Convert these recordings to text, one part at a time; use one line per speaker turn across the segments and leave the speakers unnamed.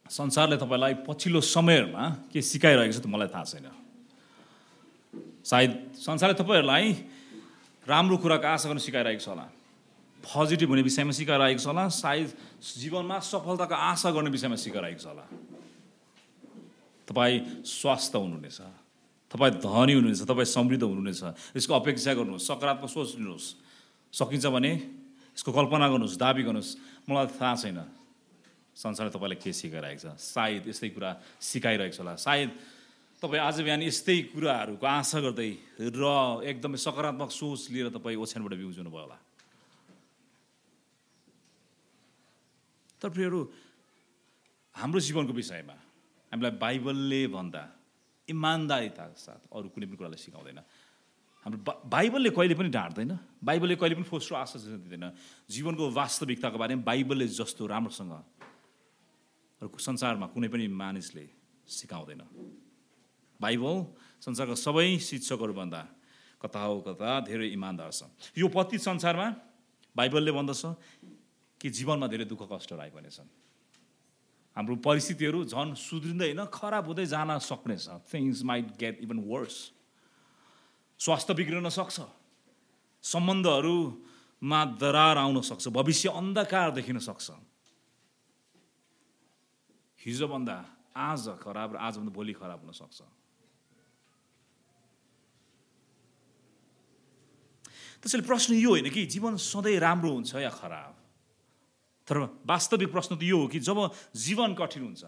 संसारले तपाईँलाई पछिल्लो समयमा के सिकाइरहेको छ त मलाई थाहा छैन। सायद संसारले तपाईँहरूलाई राम्रो कुराको आशा गर्न सिकाइरहेको छ होला, पोजिटिभ हुने विषयमा सिकाइरहेको छ होला, सायद जीवनमा सफलताको आशा गर्ने विषयमा सिकाइरहेको छ होला। तपाईँ स्वस्थ हुनुहुनेछ, तपाईँ धनी हुनुहुनेछ, तपाईँ समृद्ध हुनुहुनेछ, यसको अपेक्षा गर्नुहोस्, सकारात्मक सोच लिनुहोस्। सकिन्छ भने यसको कल्पना गर्नुहोस्, दाबी गर्नुहोस्। मलाई थाहा छैन संसारले तपाईँलाई के सिकाइरहेको छ, सायद यस्तै कुरा सिकाइरहेको छ होला। सायद तपाईँ आज बिहान यस्तै कुराहरूको आशा गर्दै र एकदमै सकारात्मक सोच लिएर तपाईँ ओछ्यानबाट बिउजिनु भयो होला। तर प्रियहरू, हाम्रो जीवनको विषयमा हामीलाई बाइबलले भन्दा इमान्दारिताका साथ अरू कुनै पनि कुरालाई सिकाउँदैन। हाम्रो बाइबलले कहिले पनि ढाँट्दैन, बाइबलले कहिले पनि फोस्रो आशा दिँदैन। जीवनको वास्तविकताको बारेमा बाइबलले जस्तो राम्रोसँग संसारमा कुनै पनि मानिसले सिकाउँदैन। बाइबल संसारका सबै शिक्षकहरूभन्दा कता हो कता धेरै इमान्दार छ। यो पतित संसारमा बाइबलले भन्दछ कि जीवनमा धेरै दुःख कष्टहरू आइपर्नेछन्। हाम्रो परिस्थितिहरू झन् सुध्रिँदैन, खराब हुँदै जान सक्नेछ। Things might get even worse. स्वास्थ्य बिग्रिन सक्छ, सम्बन्धहरूमा दरार आउन सक्छ, भविष्य अन्धकार देखिन सक्छ। हिजोभन्दा आज खराब र आजभन्दा भोलि खराब हुन सक्छ। त्यसैले प्रश्न यो होइन कि जीवन सधैँ राम्रो हुन्छ या खराब, तर वास्तविक प्रश्न त यो हो कि जब जीवन कठिन हुन्छ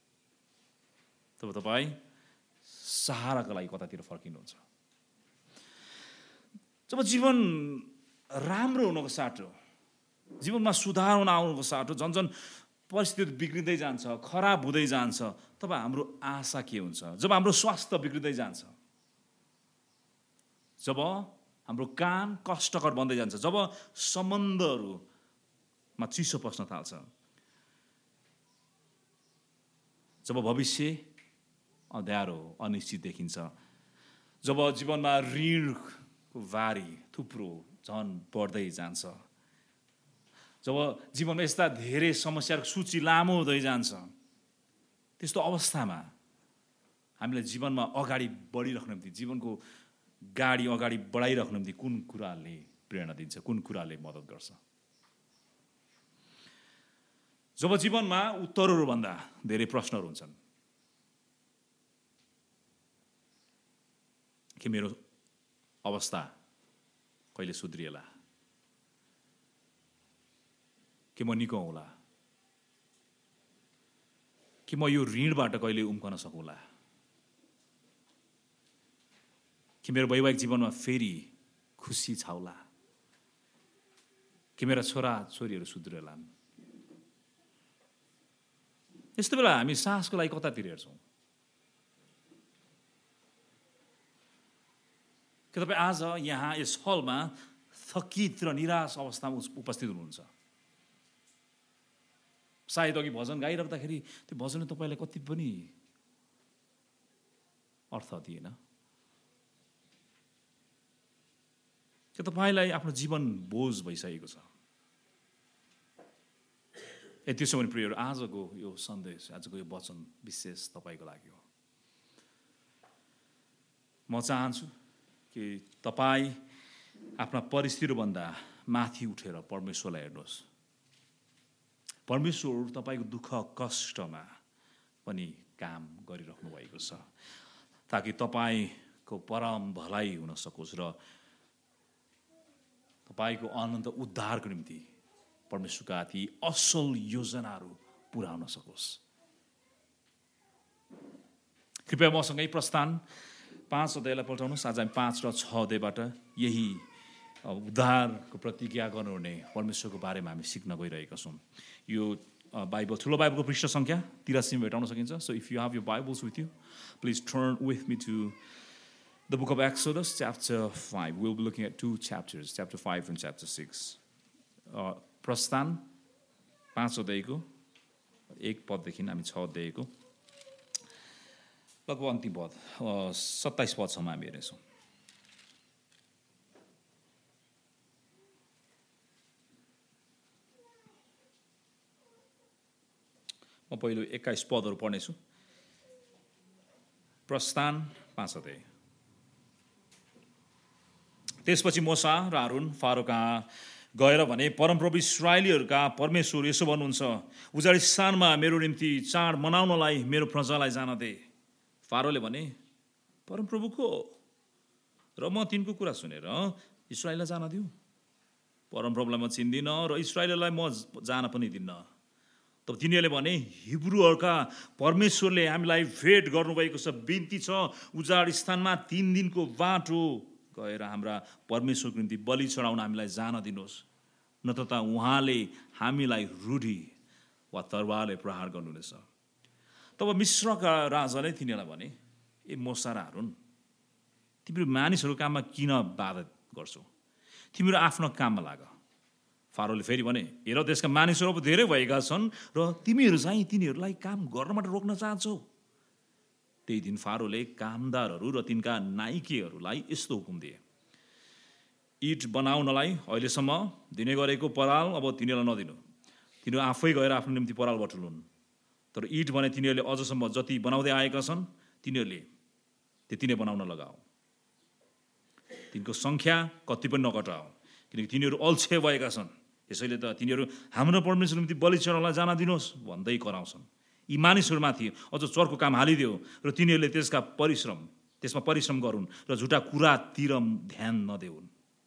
तब तपाईँ सहाराको लागि कतातिर फर्किनुहुन्छ। जब जीवन राम्रो हुनको साटो, जीवनमा सुधार हुन आउनुको साटो झन् परिस्थिति बिग्रिँदै जान्छ, खराब हुँदै जान्छ, तब हाम्रो आशा के हुन्छ? जब हाम्रो स्वास्थ्य बिग्रिँदै जान्छ, जब हाम्रो काम कष्टकर बन्दै जान्छ, जब सम्बन्धहरूमा चिसो पस्न थाल्छ, जब भविष्य अँध्यारो अनिश्चित देखिन्छ, जब जीवनमा ऋणको भारी थुप्रो झन् बढ्दै जान्छ, जब जीवनमा यस्ता धेरै समस्याहरूको सूची लामो हुँदै जान्छ, त्यस्तो अवस्थामा हामीलाई जीवनमा अगाडि बढिराख्नु निम्ति, जीवनको गाडी अगाडि बढाइराख्नु निम्ति कुन कुराले प्रेरणा दिन्छ, कुन कुराले मद्दत गर्छ? जब जीवनमा उत्तरहरूभन्दा धेरै प्रश्नहरू हुन्छन् कि मेरो अवस्था कहिले सुध्रिएला, कि म निको होला, कि म यो ऋणबाट कहिले उम्कन सकौँला, कि मेरो वैवाहिक जीवनमा फेरि खुसी छाउला, कि मेरा छोरा छोरीहरू सुध्रिएलान्। यस्तो बेला हामी साहसको लागि कतातिर हेर्छौँ? कि तपाईँ आज यहाँ यस हलमा थकित र निराश अवस्थामा उपस्थित हुनुहुन्छ। सायद अघि भजन गाइराख्दाखेरि त्यो भजनले तपाईँलाई कति पनि अर्थ दिएन, कि तपाईँलाई आफ्नो जीवन बोझ भइसकेको छ। त्यसो भने प्रियहरू, आजको यो सन्देश, आजको यो वचन विशेष तपाईँको लागि हो। म चाहन्छु कि तपाईँ आफ्ना परिस्थितिहरूभन्दा माथि उठेर परमेश्वरलाई हेर्नुहोस्। परमेश्वर तपाईँको दुःख कष्टमा पनि काम गरिराख्नु भएको छ, ताकि तपाईँको परम भलाइ हुन सकोस् र तपाईँको अनन्त उद्धारको निम्ति परमेश्वरका ती असल योजनाहरू पुरा हुन सकोस्। कृपया मसँगै प्रस्थान 5 अध्यायलाई पल्टाउनुहोस्। आज हामी 5 र 6 अध्यायबाट यही उद्धारको प्रतिज्ञा गर्नुहुने परमेश्वरको बारेमा हामी सिक्न गइरहेका छौँ। यो बाइबल, ठुलो बाइबलको पृष्ठ सङ्ख्या 83 भेटाउन सकिन्छ। So if you have your Bibles with you, please turn with me to the book of Exodus, chapter 5. We'll be looking at 2 chapters, chapter 5 and chapter 6. प्रस्थान 5 अध्यायको 1 पददेखि हामी 6 अध्यायको लगभग अन्तिम पद 27 पदसम्म हामी हेर्नेछौँ। म पहिलो 21 पदहरू पढ्नेछु। प्रस्थान 5 अध्याय। त्यसपछि मोसा र हारून फारो कहाँ गएर भने, परमप्रभु इस्राएलीहरूका परमेश्वर यसो भन्नुहुन्छ, उजाड स्थानमा मेरो निम्ति चाड मनाउनलाई मेरो प्रजालाई जान दे। फारोले भने, परमप्रभु को र म तिनको कुरा सुनेर इस्राएललाई जान दिउँ? परमप्रभुलाई म चिन्दिनँ र इस्राएललाई म जान पनि दिन्न। तब तिनीहरूले भने, हिब्रूहरूका परमेश्वरले हामीलाई भेट गर्नुभएको छ, बिन्ती छ उजाड स्थानमा 3 दिनको बाटो गएर हाम्रा परमेश्वरको निम्ति बलि चढाउन हामीलाई जान दिनुहोस्, नत्र त उहाँले हामीलाई रुढी वा तरवारले प्रहार गर्नुहुनेछ। तब मिश्रका राजाले तिनीहरूलाई भने, ए मोसा र हारून, तिमीहरू मानिसहरूको काममा किन बाधा गर्छौ? तिमीहरू आफ्नो काममा लाग। फारोले फेरि भने, हेर त्यसका मानिसहरू अब धेरै भएका छन् र तिमीहरू चाहिँ तिनीहरूलाई काम गर्नबाट रोक्न चाहन्छौ। त्यही दिन फारोले कामदारहरू र तिनका नाइकेहरूलाई यस्तो हुकुम दिए, इट बनाउनलाई अहिलेसम्म दिने गरेको पराल अब तिनीहरूलाई नदिनु। तिनीहरू आफै गएर आफ्नो निम्ति पराल बटुलुन्। तर इट भने तिनीहरूले अझसम्म जति बनाउँदै आएका छन् तिनीहरूले त्यति नै बनाउन लगाऊ। तिनको सङ्ख्या कति पनि नघटाऊ, किनकि तिनीहरू अल्छे भएका छन्। यसैले त तिनीहरू हाम्रो परमेश्वरको निम्ति बलि चढाउनलाई जान दिनुहोस् भन्दै कराउँछन्। यी मानिसहरूमाथि अझ चर्को काम हालिदियो र तिनीहरूले त्यसमा परिश्रम गरून् र झुटा कुरातिर ध्यान नदेऊन्।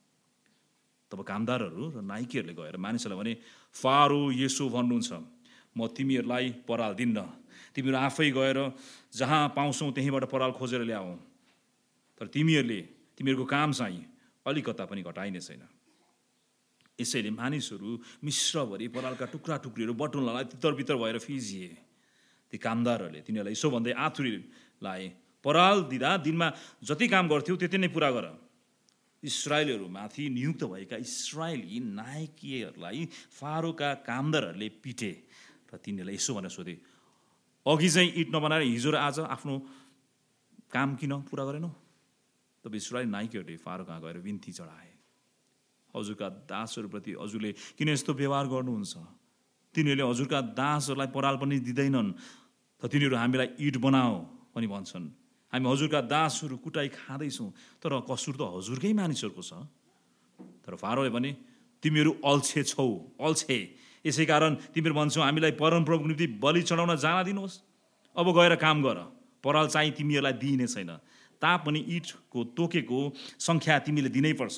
तब कामदारहरू र नाइकेहरूले गएर मानिसहरूलाई भने, फारो यसो भन्नुहुन्छ, म तिमीहरूलाई पराल दिन्न। तिमीहरू आफै गएर जहाँ पाउँछौ त्यहीँबाट पराल खोजेर ल्याऊ। तर तिमीहरूको काम चाहिँ अलिकता पनि घटाइने छैन। यसैले मानिसहरू मिश्रभरि परालका टुक्रा टुक्रीहरू बटुल्नलाई तितर भएर फिजिए। ती कामदारहरूले तिनीहरूलाई यसो भन्दै आतुरी लाए, पराल दिँदा दिनमा जति काम गर्थ्यौ त्यति नै पुरा गर। इस्राएलीहरूमाथि नियुक्त भएका इस्राएली नायकीहरूलाई फारोका कामदारहरूले पिटे र तिनीहरूलाई यसो भनेर सोधे, अघि चाहिँ इट नबनाएर हिजो र आज आफ्नो काम किन पुरा गरेनौ? तब इस्राएली नायकीहरूले फारो कहाँ गएर बिन्ती चढाए, हजुरका दासहरूप्रति हजुरले किन यस्तो व्यवहार गर्नुहुन्छ? तिनीहरूले हजुरका दासहरूलाई पराल पनि दिँदैनन्, त तिनीहरू हामीलाई इट बनाओ पनि भन्छन्। हामी हजुरका दासहरू कुटाइ खाँदैछौँ, तर कसुर त हजुरकै मानिसहरूको छ। तर फारोले भने, तिमीहरू अल्छे छौ, अल्छे। यसै कारण तिमीहरू भन्छौ हामीलाई परमप्रभुको निम्ति बलि चढाउन जान दिनुहोस्। अब गएर काम गर, पराल चाहिँ तिमीहरूलाई दिइने छैन, तापनि इटको तोकेको सङ्ख्या तिमीले दिनै पर्छ।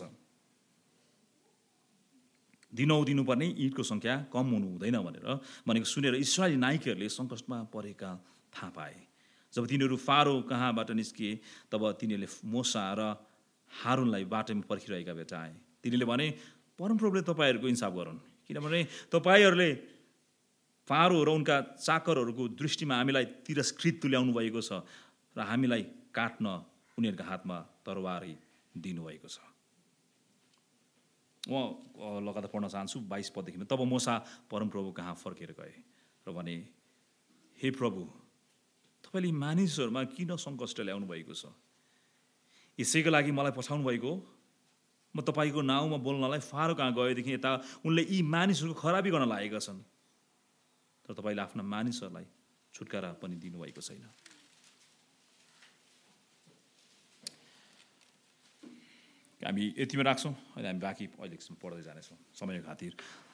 दिनुपर्ने इटको सङ्ख्या कम हुनु हुँदैन भनेको सुनेर इस्राएली नायकीहरूले सङ्कटमा परेका थाहा पाए। जब तिनीहरू फारो कहाँबाट निस्किए तब तिनीहरूले मोसा र हारूनलाई बाटोमा पर्खिरहेका भेटाए। तिनीहरूले भने, परमप्रभुले तपाईँहरूको इन्साफ गरून्, किनभने तपाईँहरूले फारो र उनका चाकरहरूको दृष्टिमा हामीलाई तिरस्कृत तुल्याउनु भएको छ र हामीलाई काट्न उनीहरूका हातमा तरवारै दिनुभएको छ। म लगातार पढ्न चाहन्छु 22 पददेखि। तब मोसा परमप्रभु कहाँ फर्केर गए र भने, हे प्रभु, तपाईँले मानिसहरूमा किन सङ्कष्ट ल्याउनु भएको छ? यसैको लागि मलाई पठाउनु भएको? म तपाईँको नाउँमा बोल्नलाई फारो कहाँ गएदेखि यता उनले यी मानिसहरूको खराबी गर्न लागेका छन्, तर तपाईँले आफ्ना मानिसहरूलाई छुटकारा पनि दिनुभएको छैन। हामी यतिमा राख्छौँ, अहिले हामी बाँकी अहिलेसम्म पढ्दै जानेछौँ समयको खातिर।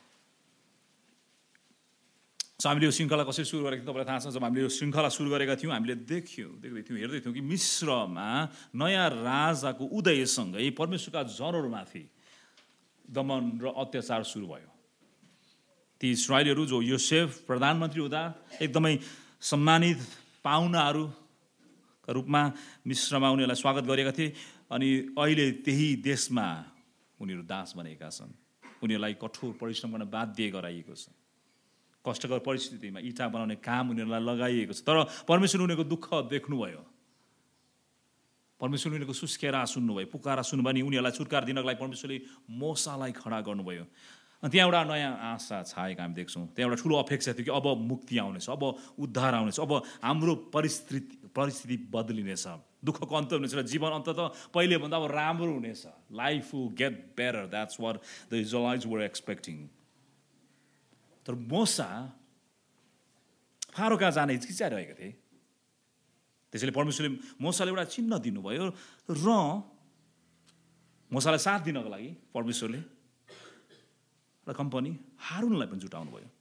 हामीले यो श्रृङ्खला कसरी सुरु गरेको थियौँ तपाईँलाई थाहा छ। जब हामीले यो श्रृङ्खला सुरु गरेका थियौँ हामीले हेर्दै थियौँ कि मिश्रमा नयाँ राजाको उदयसँगै परमेश्वरका जनहरूमाथि दमन र अत्याचार सुरु भयो। ती इस्राएलीहरू जो योसेफ प्रधानमन्त्री हुँदा एकदमै सम्मानित पाहुनाहरूका रूपमा मिश्रमा उनीहरूलाई स्वागत गरेका थिए, अनि अहिले त्यही देशमा उनीहरू दास बनेका छन्। उनीहरूलाई कठोर परिश्रम गर्न बाध्य गराइएको छ। कष्टकर परिस्थितिमा इँटा बनाउने काम उनीहरूलाई लगाइएको छ। तर परमेश्वर उनीहरूको दुःख देख्नुभयो, परमेश्वर उनीहरूको सुस्केरा सुन्नुभयो, पुकारा सुन्नुभयो, अनि उनीहरूलाई छुटकारा दिनको लागि परमेश्वरले मोसालाई खडा गर्नुभयो। अनि त्यहाँ एउटा नयाँ आशा छाएको हामी देख्छौँ। त्यहाँ एउटा ठुलो अपेक्षा थियो कि अब मुक्ति आउनेछ, अब उद्धार आउनेछ, अब हाम्रो परिस्थिति बदलिनेछ, दुःखको अन्त हुनेछ र जीवन अन्ततः पहिलेभन्दा अब राम्रो हुनेछ। Life will get better, that's what the Israelites were expecting. तर मोसा फारो कहाँ जान हिचकिचाइरहेका थिए। त्यसैले परमेश्वरले मोसालाई एउटा चिन्ह दिनुभयो र मोसालाई साथ दिनको लागि परमेश्वरले र कम्पनी हारुनलाई पनि जुटाउनु भयो।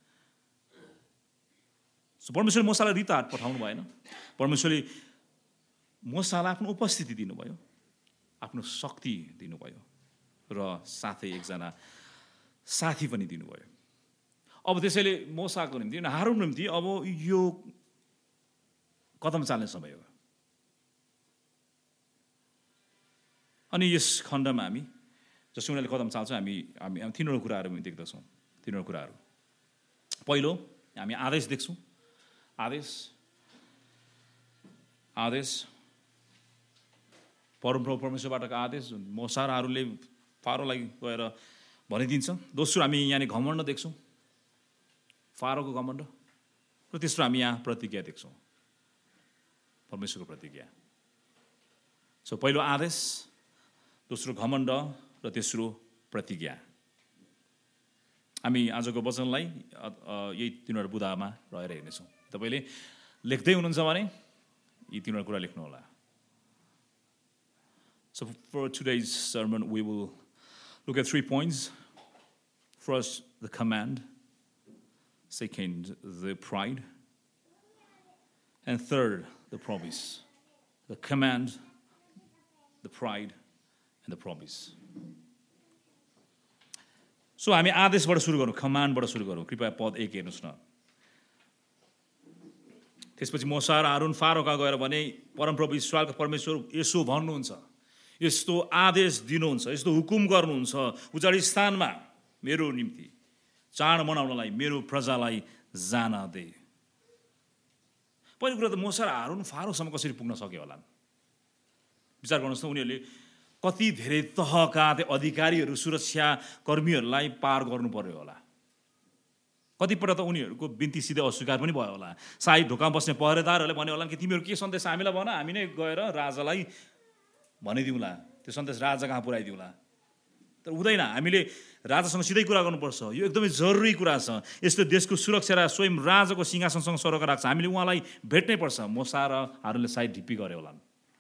परमेश्वरले मोसालाई रितहाट पठाउनु भएन। परमेश्वरले मोसालाई आफ्नो उपस्थिति दिनुभयो, आफ्नो शक्ति दिनुभयो र साथै एकजना साथी पनि दिनुभयो। अब त्यसैले मोसाको निम्ति हारुनको निम्ति अब यो कदम चाल्ने समय हो। अनि यस खण्डमा हामी जसो उनीहरूले कदम चाल्छौँ हामी तीनवटा कुराहरू हामी देख्दछौँ। तीनवटा कुराहरू, पहिलो हामी आदेश देख्छौँ। आदेश परमप्रभु परमेश्वरबाटको आदेश जुन मोसा र हारुनले फारोलाई गएर भनिदिन्छ। दोस्रो हामी यहाँ घमण्ड देख्छौँ, फारोको घमण्ड। र तेस्रो हामी यहाँ प्रतिज्ञा देख्छौँ, परमेश्वरको प्रतिज्ञा। पहिलो आदेश, दोस्रो घमण्ड र तेस्रो प्रतिज्ञा। हामी आजको वचनलाई यही तीनवटा बुँदामा रहेर हेर्नेछौँ। तपाईँले लेख्दै हुनुहुन्छ भने यी तीनवटा कुरा लेख्नुहोला। So for today's sermon we will look at 3 points. First, the command. Second, the pride. And third, the promise. The command, the pride, and the promise. So हामी आदेशबाट सुरु गरौँ, कमान्डबाट सुरु गरौँ। कृपया पद 1 हेर्नुहोस् न। त्यसपछि मोसा र हारुन फारो कहाँ गएर भने परमप्रभु इस्राएलको परमेश्वर यसो भन्नुहुन्छ, यस्तो आदेश दिनुहुन्छ, यस्तो हुकुम गर्नुहुन्छ, उजाडी स्थानमा मेरो निम्ति चाड मनाउनलाई मेरो प्रजालाई जान दे। पहिलो कुरा त मोसा र हारुन फारोसम्म कसरी पुग्न सक्यो होला? विचार गर्नुहोस् न, उनीहरूले कति धेरै तहका अधिकारीहरू, सुरक्षा कर्मीहरूलाई पार गर्नु पर्यो होला। कतिपल्ट त उनीहरूको बिन्ती सिधै अस्वीकार पनि भयो होला। सायद ढोकामा बस्ने पहरेदारहरूले भन्यो होला कि तिमीहरू के सन्देश हामीलाई भन, हामी नै गएर राजालाई भनिदिउँला, त्यो सन्देश राजा कहाँ पुऱ्याइदिउँला। तर हुँदैन, हामीले राजासँग सिधै कुरा गर्नुपर्छ। यो एकदमै जरुरी कुरा छ। यस्तो देशको सुरक्षा र स्वयं राजाको सिंहासनसँग सरोकार राख्छ, हामीले उहाँलाई भेट्नै पर्छ। मोसा र हारुनले सायद ढिप्पी गरे होला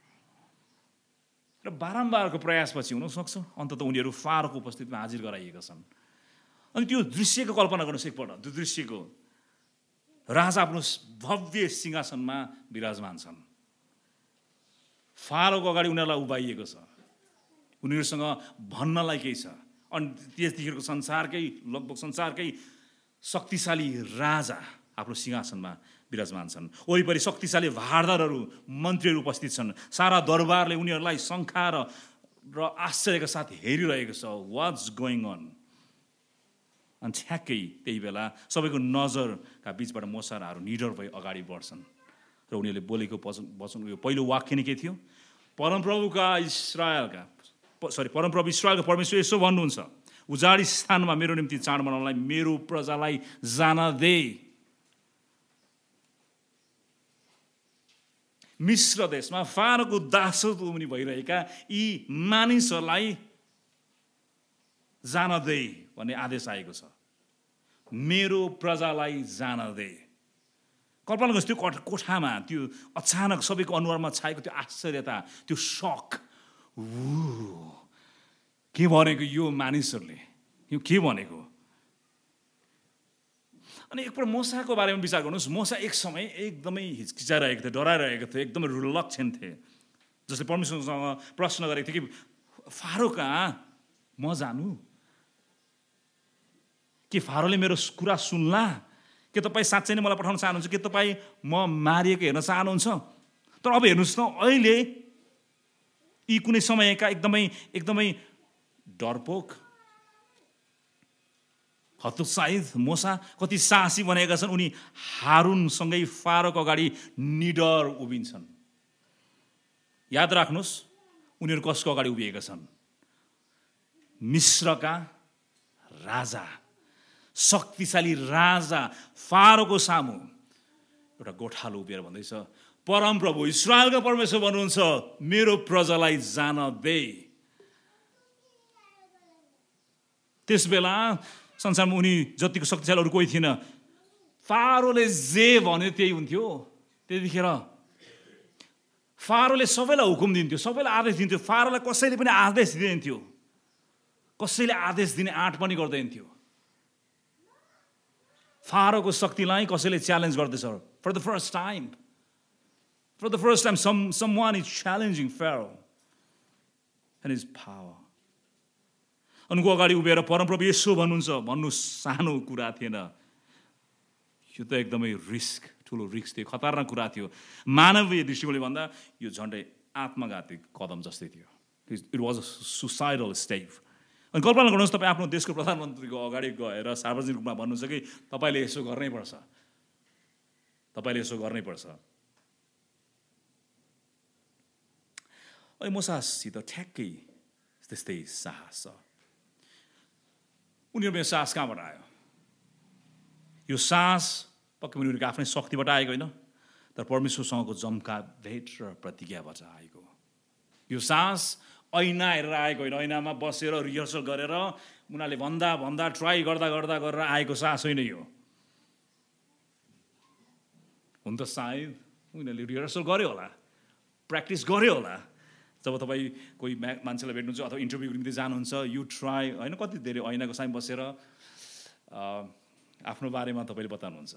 र बारम्बारको प्रयासपछि हुनसक्छ अन्ततः उनीहरू फारोको उपस्थितिमा हाजिर गराइएका छन्। अनि त्यो दृश्यको कल्पना गर्नुहोस् एकपल्ट। त्यो दृश्यको राजा आफ्नो भव्य सिंहासनमा विराजमान छन्, फारोको अगाडि उनीहरूलाई उभाइएको छ, उनीहरूसँग भन्नलाई केही छ। अनि त्यतिखेरको लगभग संसारकै शक्तिशाली राजा आफ्नो सिंहासनमा विराजमान छन्। वरिपरि शक्तिशाली भारदारहरू, मन्त्रीहरू उपस्थित छन्। सारा दरबारले उनीहरूलाई शङ्का र आश्चर्यका साथ हेरिरहेको छ, वाट्स गोइङ अन। अनि ठ्याक्कै त्यही बेला सबैको नजरका बिचबाट मोसा र हारुन निडर भई अगाडि बढ्छन् र उनीहरूले बोलेको वचन यो पहिलो वाक्य नै के थियो? परमप्रभु इस्राएलको परमेश्वर यसो भन्नुहुन्छ, उजाडी स्थानमा मेरो निम्ति चाड मनाउनलाई मेरो प्रजालाई जान दे। मिस्र देशमा फारोको दासत्व मुनि भइरहेका यी मानिसहरूलाई जान दे भन्ने आदेश आएको छ। मेरो प्रजालाई जान दे। कल्पना गर्नुहोस् त्यो कोठामा त्यो अचानक सबैको अनुहारमा छाएको त्यो आश्चर्यता, त्यो सक, के भनेको यो मानिसहरूले, यो के भनेको? अनि एकपल्ट मोसाको बारेमा विचार गर्नुहोस्। मोसा एक समय एकदमै हिचकिचाइरहेको थियो, डराइरहेको थियो, एकदमै रिलक्टेन्ट थिए। जसले परमेश्वरसँग प्रश्न गरेको थियो कि फारो कहाँ म जानु? के फारोले मेरो कुरा सुन्ला? के तपाईँ साँच्चै नै मलाई पठाउन चाहनुहुन्छ? के तपाईँ म मारिएको हेर्न चाहनुहुन्छ? तर अब हेर्नुहोस् न, अहिले यी कुनै समयका एकदमै डरपोक, हतोत्साहित मोसा कति साहसी बनेका छन्। उनी हारुनसँगै फारोको अगाडि निडर उभिन्छन्। याद राख्नुहोस्, उनीहरू कसको अगाडि उभिएका छन्? मिस्रका राजा, शक्तिशाली राजा फारोको सामु एउटा गोठालो उभिएर भन्दैछ, परमप्रभु इस्राएलका परमेश्वर भन्नुहुन्छ, मेरो प्रजालाई जान दे। त्यस बेला संसारमा उनी जतिको शक्तिशाली अरू कोही थिएन। फारोले जे भन्यो त्यही हुन्थ्यो। त्यतिखेर फारोले सबैलाई हुकुम दिन्थ्यो, सबैलाई आदेश दिन्थ्यो। फारोलाई कसैले पनि आदेश दिँदैन थियो, कसैले आदेश दिने आँट पनि गर्दैन थियो। फारोको शक्तिलाई कसैले च्यालेन्ज गर्दैछ। For the first time, someone is challenging Pharaoh and his power. उनको अगाडि उभिएर परमप्रभु येशू भन्नु सानो कुरा थिएन। यो त एकदमै ठुलो रिस्क थियो, खतरनाक कुरा थियो। मानवीय दृष्टिकोणले भन्दा यो झन्डै आत्मघाती कदम जस्तै थियो। It was a suicidal step. अनि कल्पना गर्नुहोस्, तपाईँ आफ्नो देशको प्रधानमन्त्रीको अगाडि गएर सार्वजनिक रूपमा भन्नुहुन्छ कि तपाईँले यसो गर्नै पर्छ, तपाईँले यसो गर्नै पर्छ। अनि मोसाससित ठ्याक्कै त्यस्तै साहस छ। उनीहरूमा साहस कहाँबाट आयो? यो साहस पक्कै उनीहरूको आफ्नै शक्तिबाट आएको होइन, तर परमेश्वरसँगको जम्का भेट र प्रतिज्ञाबाट आएको। यो साहस ऐना हेरेर आएको होइन, ऐनामा बसेर रिहर्सल गरेर उनीहरूले भन्दा ट्राई गरेर आएको साहस होइन यो। हुन त सायद उनीहरूले रिहर्सल गर्यो होला, प्र्याक्टिस गर्यो होला। जब तपाईँ कोही मान्छेलाई भेट्नुहुन्छ अथवा इन्टरभ्यूको निम्ति जानुहुन्छ, यु ट्राई होइन, कति धेरै ऐनाको सामु बसेर आफ्नो बारेमा तपाईँले बताउनुहुन्छ।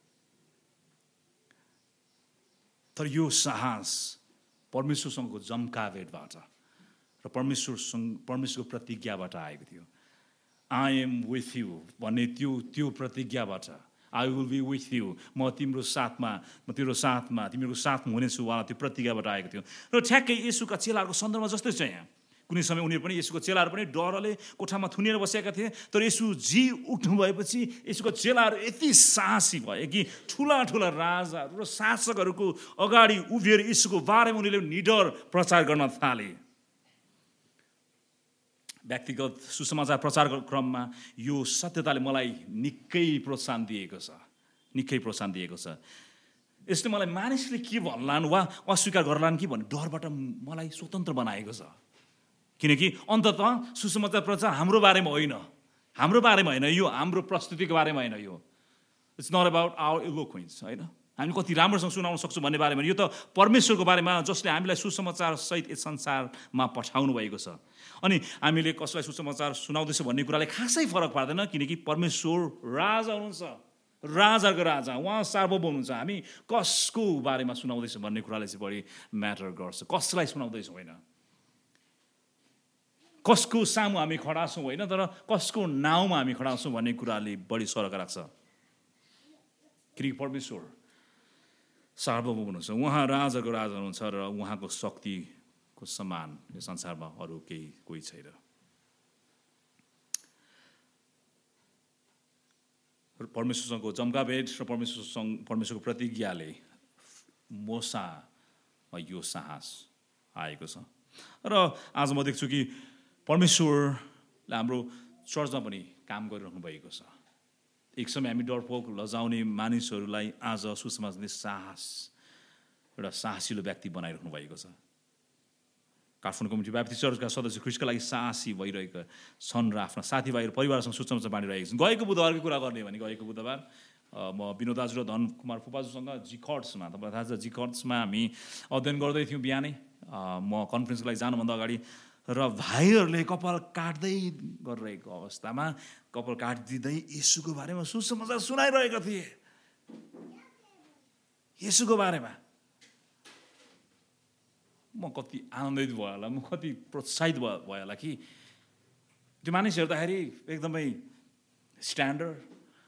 तर यो साहस परमेश्वरसँगको जम्का भेटबाट र परमेश्वरको प्रतिज्ञाबाट आएको थियो। आई एम विथ यु भन्ने त्यो प्रतिज्ञाबाट, I will be with you, म तिम्रो साथमा, म तिम्रो साथमा, तिमीहरूको साथमा हुनेछु वाला त्यो प्रतिज्ञाबाट आएको थियो। र ठ्याक्कै येशूका चेलाहरूको सन्दर्भमा जस्तै छ यहाँ। कुनै समय उनीहरू पनि, येशूको चेलाहरू पनि डरले कोठामा थुनिएर बसेका थिए। तर येशू उठ्नु भएपछि येशूको चेलाहरू यति साहसी भए कि ठुला राजाहरू र शासकहरूको अगाडि उभिएर येशूको बारेमा उनीहरूले निडर प्रचार गर्न थाले। व्यक्तिगत सुसमाचार प्रचारको क्रममा यो सत्यताले मलाई निकै प्रोत्साहन दिएको छ। यसले मलाई मानिसले के भन्लान् वा अस्वीकार गर्लान् कि भन्ने डरबाट मलाई स्वतन्त्र बनाएको छ। किनकि अन्ततः सुसमाचार प्रचार हाम्रो बारेमा होइन, यो हाम्रो प्रस्तुतिको बारेमा होइन। यो it's not about our eloquence होइन, हामी कति राम्रोसँग सुनाउन सक्छौँ भन्ने बारेमा। यो त परमेश्वरको बारेमा जसले हामीलाई सुसमाचार सहित यस संसारमा पठाउनु भएको छ। अनि हामीले कसलाई सुसमाचार सुनाउँदैछ भन्ने कुराले खासै फरक पार्दैन, किनकि परमेश्वर राजा हुनुहुन्छ, राजाको राजा, उहाँ सार्वभौम हुनुहुन्छ। हामी कसको बारेमा सुनाउँदैछौँ भन्ने कुराले चाहिँ बढी म्याटर गर्छ। कसलाई सुनाउँदैछौँ होइन, कसको सामु हामी खडा छौँ होइन, तर कसको नाउँमा हामी खडा छौँ भन्ने कुराले बढी फरक राख्छ। किनकि परमेश्वर सार्वभौम हुनुहुन्छ, उहाँ राजाको राजा हुनुहुन्छ र उहाँको शक्तिको समान यो संसारमा अरू कोही छैन। परमेश्वरसँगको जम्का भेट र परमेश्वरको प्रतिज्ञाले मोसामा यो साहस आएको छ। र आज म देख्छु कि परमेश्वरले हाम्रो चर्चमा पनि काम गरिरहनु भएको छ। एक समय हामी डरपोक लजाउने मानिसहरूलाई आज सुसमाचारले एउटा साहसिलो व्यक्ति बनाइरहनु भएको छ। काठमाडौँ कमिटी ब्याप्टिस्ट चर्चका सदस्य ख्रिस्टका लागि साहसी भइरहेका छन् र आफ्ना साथीभाइहरू परिवारसँग सुसमाचार बाँडिरहेका छन्। गएको बुधबारको कुरा गर्ने भने गएको बुधबार म विनोद दाजु र धन कुमार फुपाजुसँग जिकर्ट्समा, तपाईँलाई थाहा छ जिकर्ट्समा हामी अध्ययन गर्दै थियौँ बिहानै। म कन्फरेन्सको लागि जानुभन्दा अगाडि र भाइहरूले कपाल काट्दै गरिरहेको अवस्थामा कपाल काटिदिँदै येशूको बारेमा सुसमाचार सुनाइरहेका थिए। येशूको बारेमा म कति आनन्दित भयो होला, म कति प्रोत्साहित भयो होला कि त्यो मानिस हेर्दाखेरि एकदमै स्ट्यान्डर्ड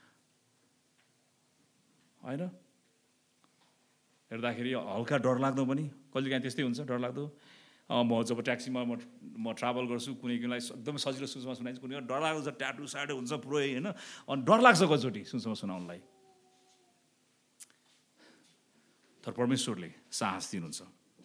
होइन, हेर्दाखेरि हल्का डरलाग्दो पनि, कहिलेकाहीँ त्यस्तै हुन्छ डरलाग्दो। म जब ट्याक्सीमा म ट्राभल गर्छु, कुनैलाई एकदमै सजिलो सुसमा सुनाइन्छ, कुनै डरलाग्दो छ, ट्याटु साटु हुन्छ पुरै होइन, अनि डर लाग्छ कतिचोटि सुसमा सुनाउनलाई। तर परमेश्वरले साहस दिनुहुन्छ।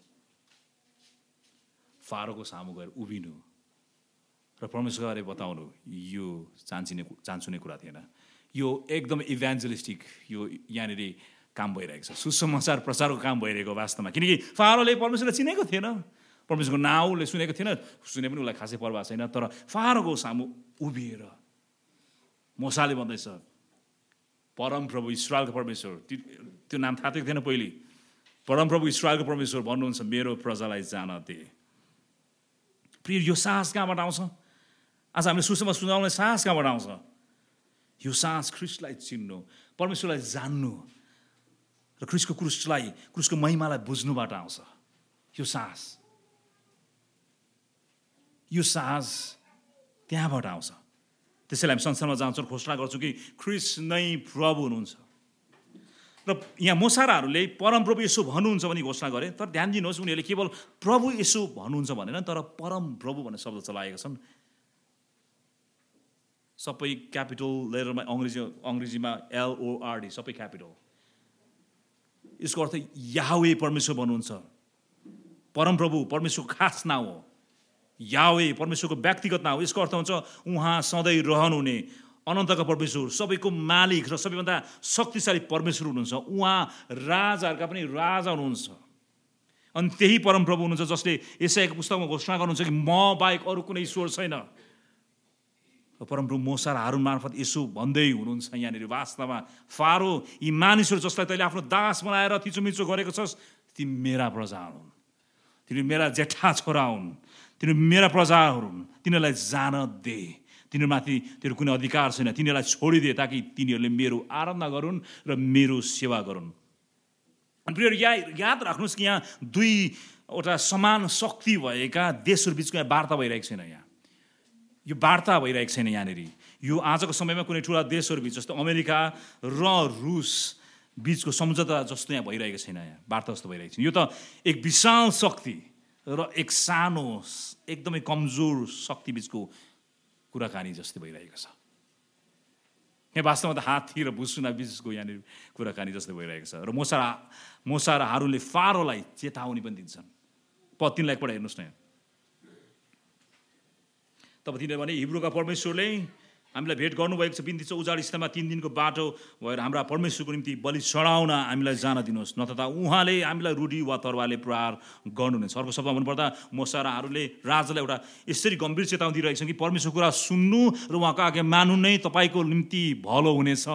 फारोको सामु गएर उभिनु र परमेश्वरको बारे बताउनु यो चान्चुने कुरा थिएन। यो एकदम इभेन्जलिस्टिक यो यहाँनिर काम भइरहेको छ, सुसमाचार प्रचारको काम भइरहेको वास्तवमा। किनकि फारोले परमेश्वरलाई चिनेको थिएन, परमेश्वरको नाउँले सुनेको थिएन, सुने पनि उसलाई खासै परवाह छैन। तर फारोको सामु उभिएर मोसाले भन्दैछ परमप्रभु इस्राएलको परमेश्वर, त्यो नाम थाहा थिएन पहिले। परमप्रभु इस्राएलको परमेश्वर भन्नुहुन्छ मेरो प्रजालाई जान दे। प्रिय, यो साहस कहाँबाट आउँछ? आज हामीले सुसमाचार सुनाउने साहस कहाँबाट आउँछ? यो साहस ख्रीष्टलाई चिन्नु, परमेश्वरलाई जान्नु र क्रुसको महिमालाई बुझ्नुबाट आउँछ। यो साहस त्यहाँबाट आउँछ। त्यसैले हामी संसारमा जान्छौँ, घोषणा गर्छौँ कि ख्रीष्ट नै प्रभु हुनुहुन्छ। र यहाँ मोसाराहरूले परमप्रभु येशू भन्नुहुन्छ भने घोषणा गरे, तर ध्यान दिनुहोस् उनीहरूले केवल प्रभु येशू भन्नुहुन्छ भनेन, तर परमप्रभु भन्ने शब्द चलाएका छन्। सबै क्यापिटल लेटरमा, अङ्ग्रेजीमा LORD, सबै क्यापिटल। यसको अर्थ याहवे परमेश्वर भन्नुहुन्छ। परमप्रभु परमेश्वरको खास नाउँ हो। याहवे परमेश्वरको व्यक्तिगत नाउँ। यसको अर्थ हुन्छ उहाँ सधैँ रहनुहुने अनन्तका परमेश्वर, सबैको मालिक र सबैभन्दा शक्तिशाली परमेश्वर हुनुहुन्छ। उहाँ राजाहरूका पनि राजा हुनुहुन्छ। अनि त्यही परमप्रभु हुनुहुन्छ जसले यशायाको पुस्तकमा घोषणा गर्नुहुन्छ कि म बाहेक अरू कुनै ईश्वर छैन। परमप्रभु मूसा र हारून मार्फत यसो भन्दै हुनुहुन्छ यहाँनिर, वास्तवमा फारो, यी मानिसहरू जसलाई तैँले आफ्नो दास बनाएर थिचोमिचो गरेको छस्, ती मेरा प्रजा हुन्, तिनीहरू मेरा जेठा छोरा हुन्, तिनीहरू मेरा प्रजाहरू हुन्, तिनीहरूलाई जान दे। तिनीहरूमाथि तिनीहरू कुनै अधिकार छैन, तिनीहरूलाई छोडिदिए ताकि तिनीहरूले मेरो आराधना गरून् र मेरो सेवा गरून्। अनि प्रियहरू, याद राख्नुहोस् कि यहाँ दुईवटा समान शक्ति भएका देशहरू बिचको यहाँ वार्ता भइरहेको छैन। यो वार्ता भइरहेको छैन यहाँनिर। यो आजको समयमा कुनै ठुला देशहरू बिच जस्तो अमेरिका र रुस बिचको सम्झौता जस्तो यहाँ भइरहेको छैन, यहाँ वार्ता जस्तो भइरहेको छैन। यो त एक विशाल शक्ति र एक सानो एकदमै कमजोर शक्ति बिचको कुराकानी जस्तै भइरहेको छ। यहाँ वास्तवमा त हात्ती र भुसुना बिचको यहाँनिर कुराकानी जस्तै भइरहेको छ। र मोसा र हारूनले फारोलाई चेतावनी पनि दिन्छन्। पद 3 एकपल्ट हेर्नुहोस् न। तब तिनीहरूले भने हिब्रूका परमेश्वरले हामीलाई भेट गर्नुभएको छ, बिन्ती छ उजाड स्थानमा 3 दिनको बाटो भएर हाम्रा परमेश्वरको निम्ति बलि चढाउन हामीलाई जान दिनुहोस्, नत्र उहाँले हामीलाई रुढी वा तरवारले प्रहार गर्नुहुनेछ। अर्को शब्दमा भन्नुपर्दा मोसा र हारूनले राजालाई एउटा यसरी गम्भीर चेतावनी दिइरहेको छन् कि परमेश्वरको कुरा सुन्नु र उहाँको आज्ञा मान्नु नै तपाईँको निम्ति भलो हुनेछ।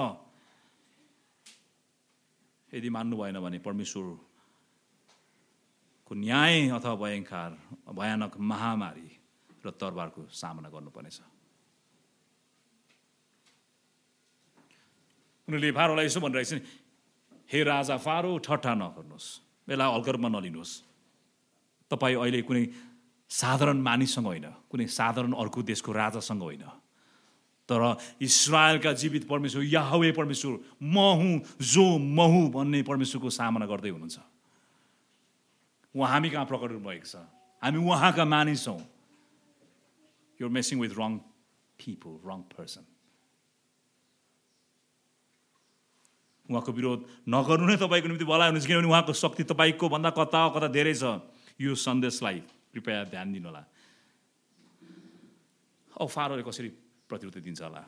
यदि मान्नु भएन भने परमेश्वरको न्याय अथवा भयानक महामारी र तरवारको सामना गर्नुपर्नेछ। उनीहरूले फारोलाई यसो भनिरहेको छन्, हे राजा फारो, ठट्टा नगर्नुहोस्, यसलाई हल्का रूपमा नलिनुहोस्। तपाईँ अहिले कुनै साधारण मानिससँग होइन, कुनै साधारण अर्को देशको राजासँग होइन, तर इस्राएलका जीवित परमेश्वर याहवे परमेश्वर, म हुँ जो म हुँ भन्ने परमेश्वरको सामना गर्दै हुनुहुन्छ। उहाँ हामी कहाँ प्रकट भएको छ, हामी उहाँका मानिस हौँ। You're messing with wrong people, wrong person. उहाँको विरोध नगर्नु नै तपाईँको निम्ति भलाइ हुनेछ, किनभने उहाँको शक्ति तपाईँको भन्दा कता धेरै छ। यो सन्देशलाई कृपया ध्यान दिनु होला। अब फारोले कसरी प्रतिउत्तर दिन्छ होला?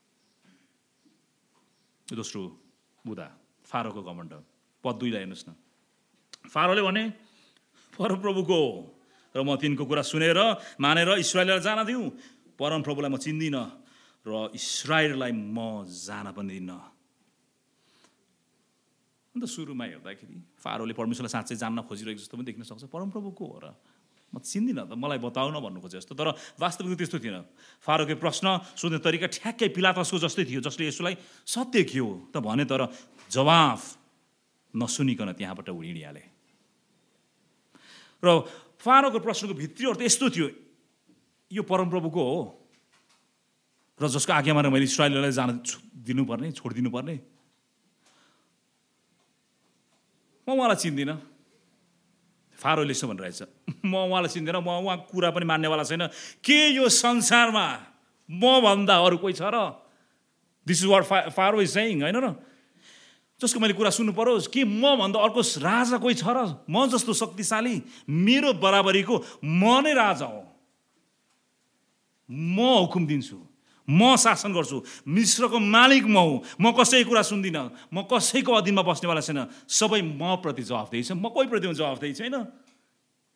दोस्रो बुधा, फारोको घमण्ड। पद 2 हेर्नुहोस् न। फारोले भने परमप्रभुको र म तिनको कुरा सुनेर मानेर इस्राएललाई जान दिउँ। परमप्रभुलाई म चिन्दिनँ र इस्राएललाई म जान पनि दिन्न। अन्त सुरुमा हेर्दाखेरि फारोले परमेश्वरलाई साँच्चै जान्न खोजिरहेको जस्तो पनि देख्न सक्छ। परमप्रभु को हो र? म चिन्दिनँ त, मलाई बताउन भन्नु खोजे जस्तो। तर वास्तविक त्यस्तो थिएन। फारोको प्रश्न सोध्ने तरिका ठ्याक्कै पिलातसको जस्तै थियो, जसले यसोलाई सत्य के हो त भने, तर जवाफ नसुनिकन त्यहाँबाट उडिहाले। र फारोको प्रश्नको भित्री अर्थ यस्तो थियो, यो परमप्रभुको हो र जसको आज्ञामा मैले इस्राएललाई जान दिनुपर्ने, छोडिदिनुपर्ने, म उहाँलाई चिन्दिनँ। फारोले यसो भनिरहेछ, म उहाँलाई चिन्दिनँ, म उहाँको कुरा पनि मान्नेवाला छैन। के यो संसारमा म भन्दा अरू कोही छ र? This is what Pharaoh is saying, होइन र? जसको मैले कुरा सुन्नु परोस्, कि म भन्दा अर्को राजा कोही छ र? म जस्तो शक्तिशाली, मेरो बराबरीको म नै राजा हो। म हुकुम दिन्छु, म शासन गर्छु, मिश्रको मालिक म हुँ। म कसैको कुरा सुन्दिनँ, म कसैको अधीनमा बस्नेवाला छैन। सबै म प्रति जवाफदेही छ, म कोही प्रति जवाफदेही छैन।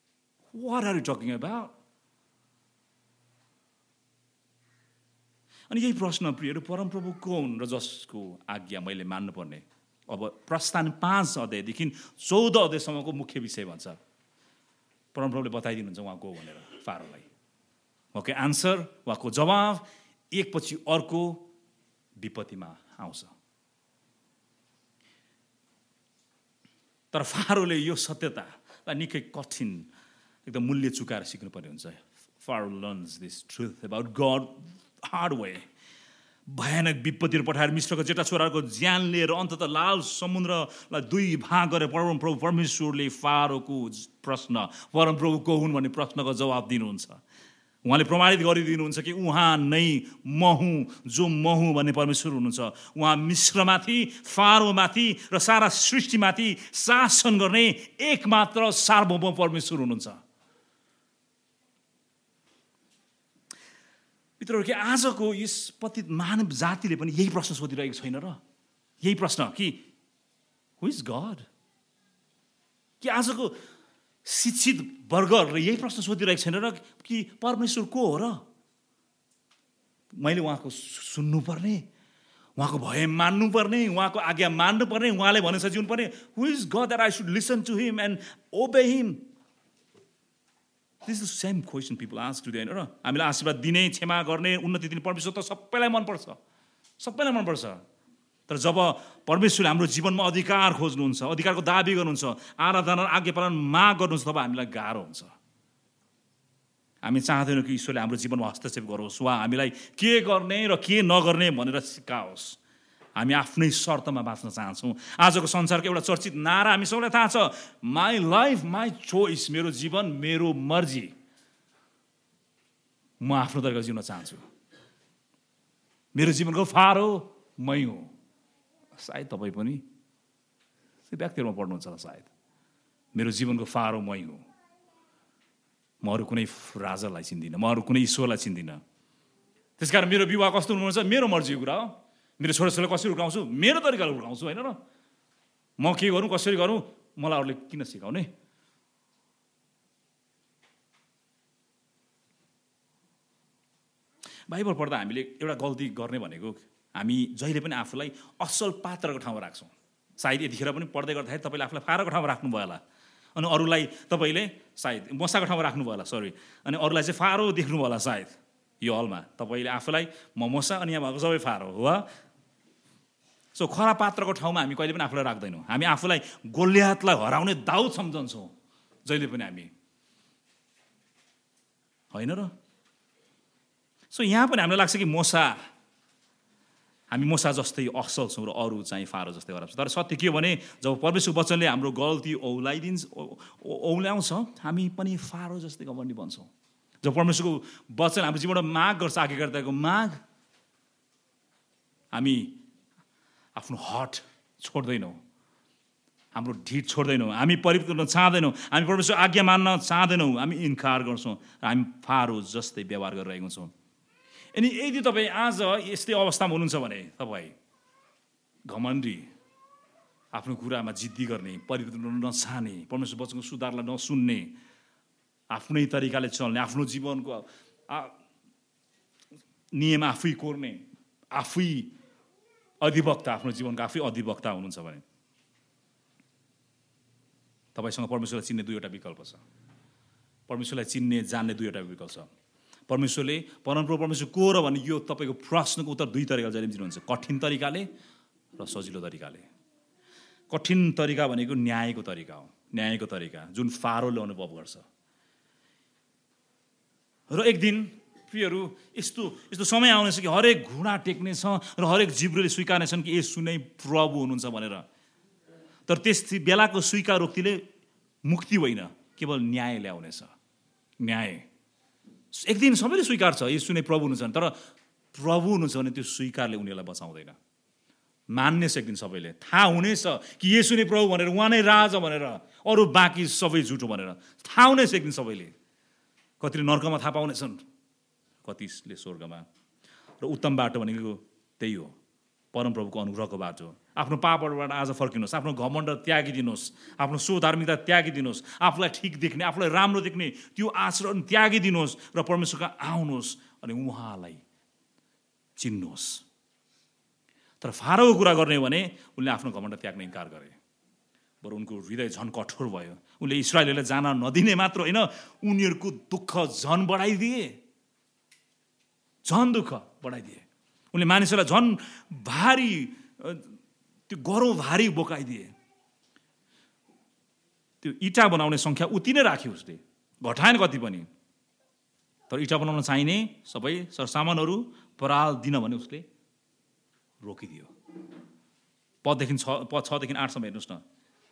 What are you talking about? अनि यही प्रश्न प्रियहरू, परमप्रभु को हुन् र जसको आज्ञा मैले मान्नुपर्ने? अब प्रस्थान 5 अध्यायदेखि 14 अध्यायसम्मको मुख्य विषय भन्छ। परमप्रभुले बताइदिनुहुन्छ उहाँ को भनेर फारोलाई। उहाँको आन्सर, उहाँको जवाब एकपछि अर्को विपत्तिमा आउँछ। तर फारोले यो सत्यतालाई निकै कठिन एकदम मूल्य चुकाएर सिक्नुपर्ने हुन्छ। Pharaoh learns this truth about God hard way. भयानक विपत्तिहरू पठाएर मिश्रको जेठा छोराको ज्यान लिएर अन्ततः लाल समुद्रलाई 2 भाग गरेर परमप्रभु परमेश्वरले फारोको प्रश्न, परमप्रभु को हुन् भन्ने प्रश्नको जवाब दिनुहुन्छ। उहाँले प्रमाणित गरिदिनुहुन्छ कि उहाँ नै म हुँ, जो म हुँ भन्ने परमेश्वर हुनुहुन्छ। उहाँ मिश्रमाथि, फारोमाथि र सारा सृष्टिमाथि शासन गर्ने एकमात्र सार्वभौम परमेश्वर हुनुहुन्छ। मित्रहरू, कि आजको यस पतित मानव जातिले पनि यही प्रश्न सोधिरहेको छैन र? यही प्रश्न कि हु इज गड? कि आजको शिक्षित वर्गहरूले यही प्रश्न सोधिरहेको छैन र कि परमेश्वर को हो र? मैले उहाँको सुन्नुपर्ने, उहाँको भय मान्नुपर्ने, उहाँको आज्ञा मान्नुपर्ने, उहाँले भनेछ जिउनु पर्ने। Who is God that I should listen to him and obey him? This is the same question people ask today, होइन र? हामीलाई आशीर्वाद दिने, क्षमा गर्ने, उन्नति दिने परमेश्वर त सबैलाई मनपर्छ, सबैलाई मनपर्छ। तर जब परमेश्वरले हाम्रो जीवनमा अधिकार खोज्नुहुन्छ, अधिकारको दाबी गर्नुहुन्छ, आराधना आज्ञा पालन माग गर्नुहुन्छ, तब हामीलाई गाह्रो हुन्छ। हामी चाहँदैनौँ कि ईश्वरले हाम्रो जीवनमा हस्तक्षेप गरोस् वा हामीलाई के गर्ने र के नगर्ने भनेर सिकाओस्। हामी आफ्नै शर्तमा बाँच्न चाहन्छौँ। आजको संसारको एउटा चर्चित नारा हामी सबैलाई थाहा छ, माई लाइफ माई चोइस, मेरो जीवन मेरो मर्जी, म आफ्नो तरिका जिउन चाहन्छु, मेरो जीवनको फारो मै हुँ। सायद तपाईँ पनि त्यो व्यक्तिहरूमा पढ्नुहुन्छ होला। सायद मेरो जीवनको फारो मै हुँ, म अरू कुनै राजालाई चिन्दिनँ, म अरू कुनै ईश्वरलाई चिन्दिनँ। त्यसकारण मेरो विवाह कस्तो हुनुपर्छ मेरो मर्जीको कुरा हो। मेरो छोराछोरीलाई कसरी हुर्काउँछु मेरो तरिकाले हुर्काउँछु, होइन र? म के गरौँ कसरी गरौँ मलाई अरूले किन सिकाउने? बाइबल पढ्दा हामीले एउटा गल्ती गर्ने भनेको, हामी जहिले पनि आफूलाई असल पात्रको ठाउँमा राख्छौँ। सायद यतिखेर पनि पढ्दै गर्दाखेरि तपाईँले आफूलाई फारोको ठाउँमा राख्नुभयो होला, अनि अरूलाई तपाईँले सायद मसाको ठाउँमा राख्नुभयो होला, सरी, अनि अरूलाई चाहिँ फारो देख्नुभयो होला सायद। यो हलमा तपाईँले आफूलाई म मसा अनि यहाँ भएको सबै फारो हो। सो खरा पात्रको ठाउँमा हामी कहिले पनि आफूलाई राख्दैनौँ। हामी आफूलाई गोलियातलाई हराउने दाउद सम्झन्छौँ जहिले पनि हामी, होइन र? सो यहाँ पनि हामीलाई लाग्छ कि हामी मोसा जस्तै असल छौँ र अरू चाहिँ फारो जस्तै खराब छ। तर सत्य के हो भने जब परमेश्वर वचनले हाम्रो गल्ती औल्याउँछ, हामी पनि फारो जस्तै घमण्डी बन्छौँ। जब परमेश्वरको वचन हाम्रो जीवनमा माग गर्छ, आज्ञाकर्ताको माग, हामी आफ्नो हट छोड्दैनौँ, हाम्रो ढिट छोड्दैनौँ, हामी परिवर्तन गर्न चाहँदैनौँ, हामी परमेश्वर आज्ञा मान्न चाहँदैनौँ, हामी इन्कार गर्छौँ र हामी फारो जस्तै व्यवहार गरिरहेको छौँ। अनि यदि तपाईँ आज यस्तै अवस्थामा हुनुहुन्छ भने तपाईँ घमण्डी, आफ्नो कुरामा जिद्दी गर्ने, परिवर्तन नचाहने, परमेश्वर वचनको सुधारलाई नसुन्ने, आफ्नै तरिकाले चल्ने, आफ्नो जीवनको नियम आफै कोर्ने, आफै अधिवक्ता, आफ्नो जीवनको आफै अधिवक्ता हुनुहुन्छ भने तपाईँसँग परमेश्वरलाई चिन्ने 2वटा विकल्प छ। परमेश्वरलाई चिन्ने जान्ने 2वटा विकल्प छ। परमेश्वर को र भने यो तपाईँको प्रश्नको उत्तर 2 तरिकाले जहिले दिनुहुन्छ, कठिन तरिकाले र सजिलो तरिकाले। कठिन तरिका भनेको न्यायको तरिका हो, न्यायको तरिका जुन फारोले अनुभव गर्छ। र एक दिन प्रियहरू यस्तो समय आउनेछ कि हरेक घुँडा टेक्नेछ र हरेक जिब्रोले स्वीकार्नेछन् कि यसु नै प्रभु हुनुहुन्छ भनेर। तर त्यस बेलाको स्वीकारोक्तिले मुक्ति होइन, केवल न्याय ल्याउनेछ। न्याय एक दिन सबैले स्वीकार्छ यसु नै प्रभु हुनुहुन्छ, तर प्रभु हुनुहुन्छ भने त्यो स्वीकारले उनीहरूलाई बचाउँदैन। मान्नेछ एक दिन सबैले, थाहा हुनेछ कि यसु नै प्रभु भनेर, उहाँ नै राजा भनेर, अरू बाँकी सबै झुटो भनेर थाहा हुनेछ एक दिन सबैले। कतिले नर्कमा थाहा पाउनेछन्, कतिले स्वर्गमा। र उत्तम बाटो भनेको त्यही हो, परमप्रभुको अनुग्रहको बाटो। आफ्नो पापबाट आज फर्किनुहोस्, आफ्नो घमण्ड त्यागिदिनुहोस्, आफ्नो स्वधार्मिकता त्यागिदिनुहोस्, आफूलाई ठिक देख्ने, आफूलाई राम्रो देख्ने त्यो आचरण त्यागिदिनुहोस् र परमेश्वरका आउनुहोस् अनि उहाँलाई चिन्नुहोस्। तर फारोको कुरा गर्ने हो भने उनले आफ्नो घमण्ड त्याग्न इन्कार गरे, बरु उनको हृदय झन् कठोर भयो। उनले इस्राएलीलाई जान नदिने मात्र होइन, उनीहरूको दुःख झन् बढाइदिए, झन् दुःख बढाइदिए। उनले मानिसहरूलाई झन् भारी, त्यो गह्रो भारी बोकाइदिए। त्यो इँटा बनाउने सङ्ख्या उति नै राख्यो उसले, घटाएन कति पनि। तर इँटा बनाउन चाहिने सबै सरसामानहरू पराल दिन भने उसले रोकिदियो। पद 6देखि 8सम्म हेर्नुहोस् न।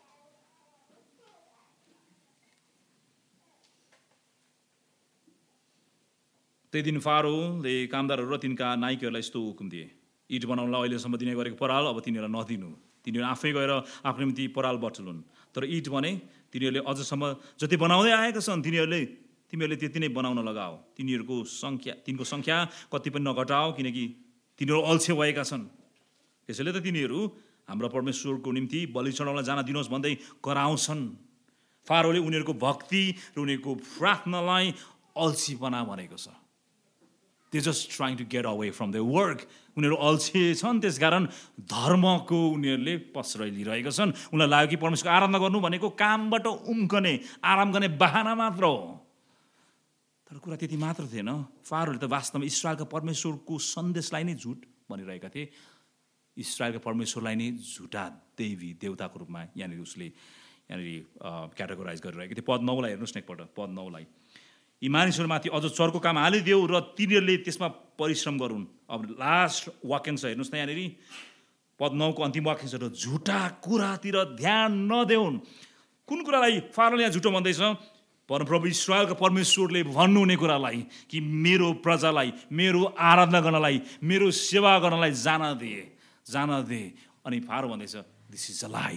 त्यही दिन फारोले कामदारहरू र तिनका नाइकेहरूलाई यस्तो हुकुम दिए, इँट बनाउनलाई अहिलेसम्म दिने गरेको पराल अब तिनीहरूलाई नदिनु। तिनीहरू आफै गएर आफ्नो निम्ति पराल बटुलुन्। तर इँट भने तिनीहरूले अझसम्म जति बनाउँदै आएका छन् तिमीहरूले त्यति नै बनाउन लगाओ। तिनको सङ्ख्या कति पनि नघटाओ, किनकि तिनीहरू अल्छे भएका छन्। त्यसैले त तिनीहरू हाम्रो परमेश्वरको निम्ति बलि चढाउन जान दिनुहोस् भन्दै कराउँछन्। फारोले उनीहरूको भक्ति र उनीहरूको प्रार्थनालाई अल्छीपना भनेको छ। They're just trying to get away from their work. उनीहरू अल्छे छन्, त्यसकारण धर्मको उनीहरूले प्रश्रय लिइरहेका छन्। उनीहरूलाई लाग्यो कि परमेश्वरको आराधना गर्नु भनेको कामबाट उम्कने, आराम गर्ने बहाना मात्र हो। तर कुरा त्यति मात्र थिएन। फारोले त वास्तवमा इस्राएलका परमेश्वरको सन्देशलाई नै झुट भनिरहेका थिए। इस्राएलका परमेश्वरलाई नै झुटा देवताको रूपमा उसले क्याटेगोराइज गरिरहेको थियो। पद 9लाई हेर्नुहोस् न एकपल्ट, पद 9लाई। यी मानिसहरूमाथि अझ चर्को काम हालिदेऊ र तिनीहरूले त्यसमा परिश्रम गरून्। अब लास्ट वाक्यांश हेर्नुहोस् न यहाँनिर, पद 9को अन्तिम वाक्यांश, झुटा कुरातिर ध्यान नदेऊन्। कुन कुरालाई फारोले यहाँ झुटो भन्दैछ? परमप्रभु इस्राएलका परमेश्वरले भन्नुहुने कुरालाई, कि मेरो प्रजालाई, मेरो आराधना गर्नलाई, मेरो सेवा गर्नलाई जान दे। अनि फारो भन्दैछ, this is a lie,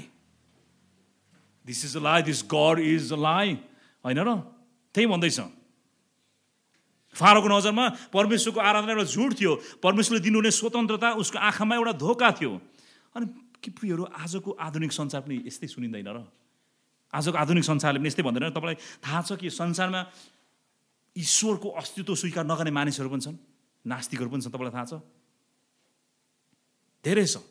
this God is a lie. होइन र? त्यही भन्दैछ। फारोको नजरमा परमेश्वरको आराधना एउटा झुट थियो। परमेश्वरले दिनुहुने स्वतन्त्रता उसको आँखामा एउटा धोका थियो। अनि के प्रियहरू, आजको आधुनिक संसार पनि यस्तै सुनिँदैन र? आजको आधुनिक संसारले पनि यस्तै भन्दैन? तपाईँलाई थाहा छ कि संसारमा ईश्वरको अस्तित्व स्वीकार नगर्ने मानिसहरू पनि छन्, नास्तिकहरू पनि छन्। तपाईँलाई थाहा छ? धेरै छ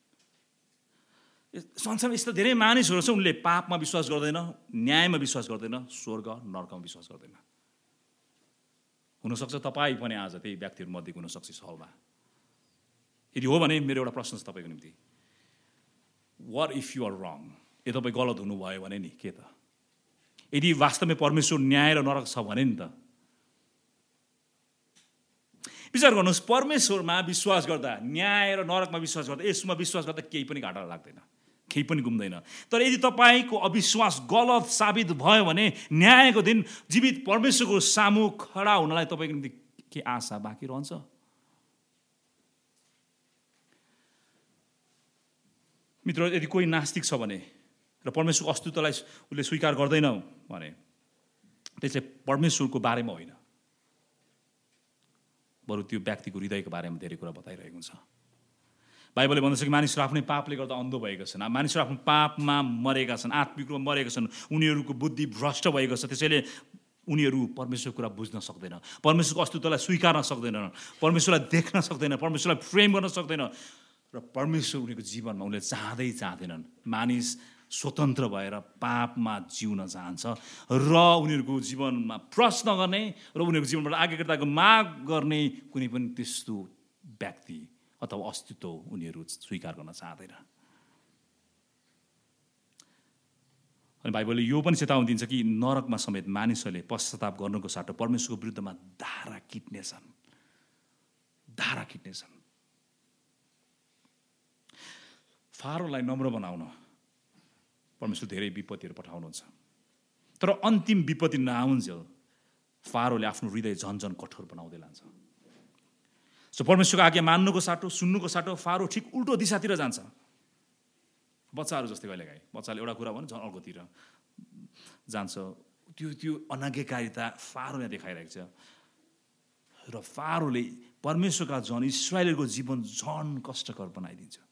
संसारमा यस्ता धेरै मानिसहरू छ, उनले पापमा विश्वास गर्दैन, न्यायमा विश्वास गर्दैन, स्वर्ग नर्कमा विश्वास गर्दैन। हुनसक्छ तपाईँ पनि आज त्यही व्यक्तिहरू मध्ये हुनसक्छ यस हलमा। यदि हो भने मेरो एउटा प्रश्न छ तपाईँको निम्ति, what if you are wrong? यदि तपाईँ गलत हुनुभयो भने नि के त? यदि वास्तवमै परमेश्वर न्याय र नरक छ भने नि त? विचार गर्नुहोस्, परमेश्वरमा विश्वास गर्दा, न्याय र नरकमा विश्वास गर्दा, यसमा विश्वास गर्दा केही पनि घाटा लाग्दैन, केही पनि गुम्दैन। तर यदि तपाईँको अविश्वास गलत साबित भयो भने न्यायको दिन जीवित परमेश्वरको सामु खडा हुनलाई तपाईँको निम्ति के आशा बाँकी रहन्छ? मित्र, यदि कोही नास्तिक छ भने र परमेश्वरको अस्तित्वलाई उसले स्वीकार गर्दैन भने त्यसले परमेश्वरको बारेमा होइन, बरु त्यो व्यक्तिको हृदयको बारेमा धेरै कुरा बताइरहेको हुन्छ। बाइबलले भन्दछ कि मानिसहरू आफ्नै पापले गर्दा अन्धो भएका छन्, मानिसहरू आफ्नो पापमा मरेका छन्, आत्मिक रूपमा मरेका छन्, उनीहरूको बुद्धि भ्रष्ट भएको छ। त्यसैले उनीहरू परमेश्वरको कुरा बुझ्न सक्दैन, परमेश्वरको अस्तित्वलाई स्वीकार्न सक्दैन, परमेश्वरलाई देख्न सक्दैन, परमेश्वरलाई प्रेम गर्न सक्दैन, र परमेश्वर उनीहरूको जीवनमा उनीहरूले चाहँदैनन्। मानिस स्वतन्त्र भएर पापमा जिउन चाहन्छ र उनीहरूको जीवनमा प्रश्न गर्ने र उनीहरूको जीवनबाट आज्ञाकर्ताको माग गर्ने कुनै पनि त्यस्तो व्यक्ति अथवा अस्तित्व उनीहरू स्वीकार गर्न चाहँदैन। अनि बाइबलले यो पनि चेतावनी दिन्छ कि नरकमा समेत मानिसहरूले पश्चाताप गर्नुको साटो परमेश्वरको विरुद्धमा धारा किट्नेछन्। फारोलाई नम्र बनाउन परमेश्वर धेरै विपत्तिहरू पठाउनुहुन्छ, तर अन्तिम विपत्ति नआउन्जेल फारोले आफ्नो हृदय झन्झन कठोर बनाउँदै लान्छ। सो परमेश्वरको आज्ञा मान्नुको साटो, सुन्नुको साटो फारो ठिक उल्टो दिशातिर जान्छ। बच्चाहरू जस्तै कहिलेकाहीँ बच्चाले एउटा कुरा भने झन् अर्कोतिर जान्छ। त्यो अनाज्ञाकारिता फारोले देखाइरहेको छ र फारोले परमेश्वरका झन् इस्राएलको जीवन झन् कष्टकर बनाइदिन्छ।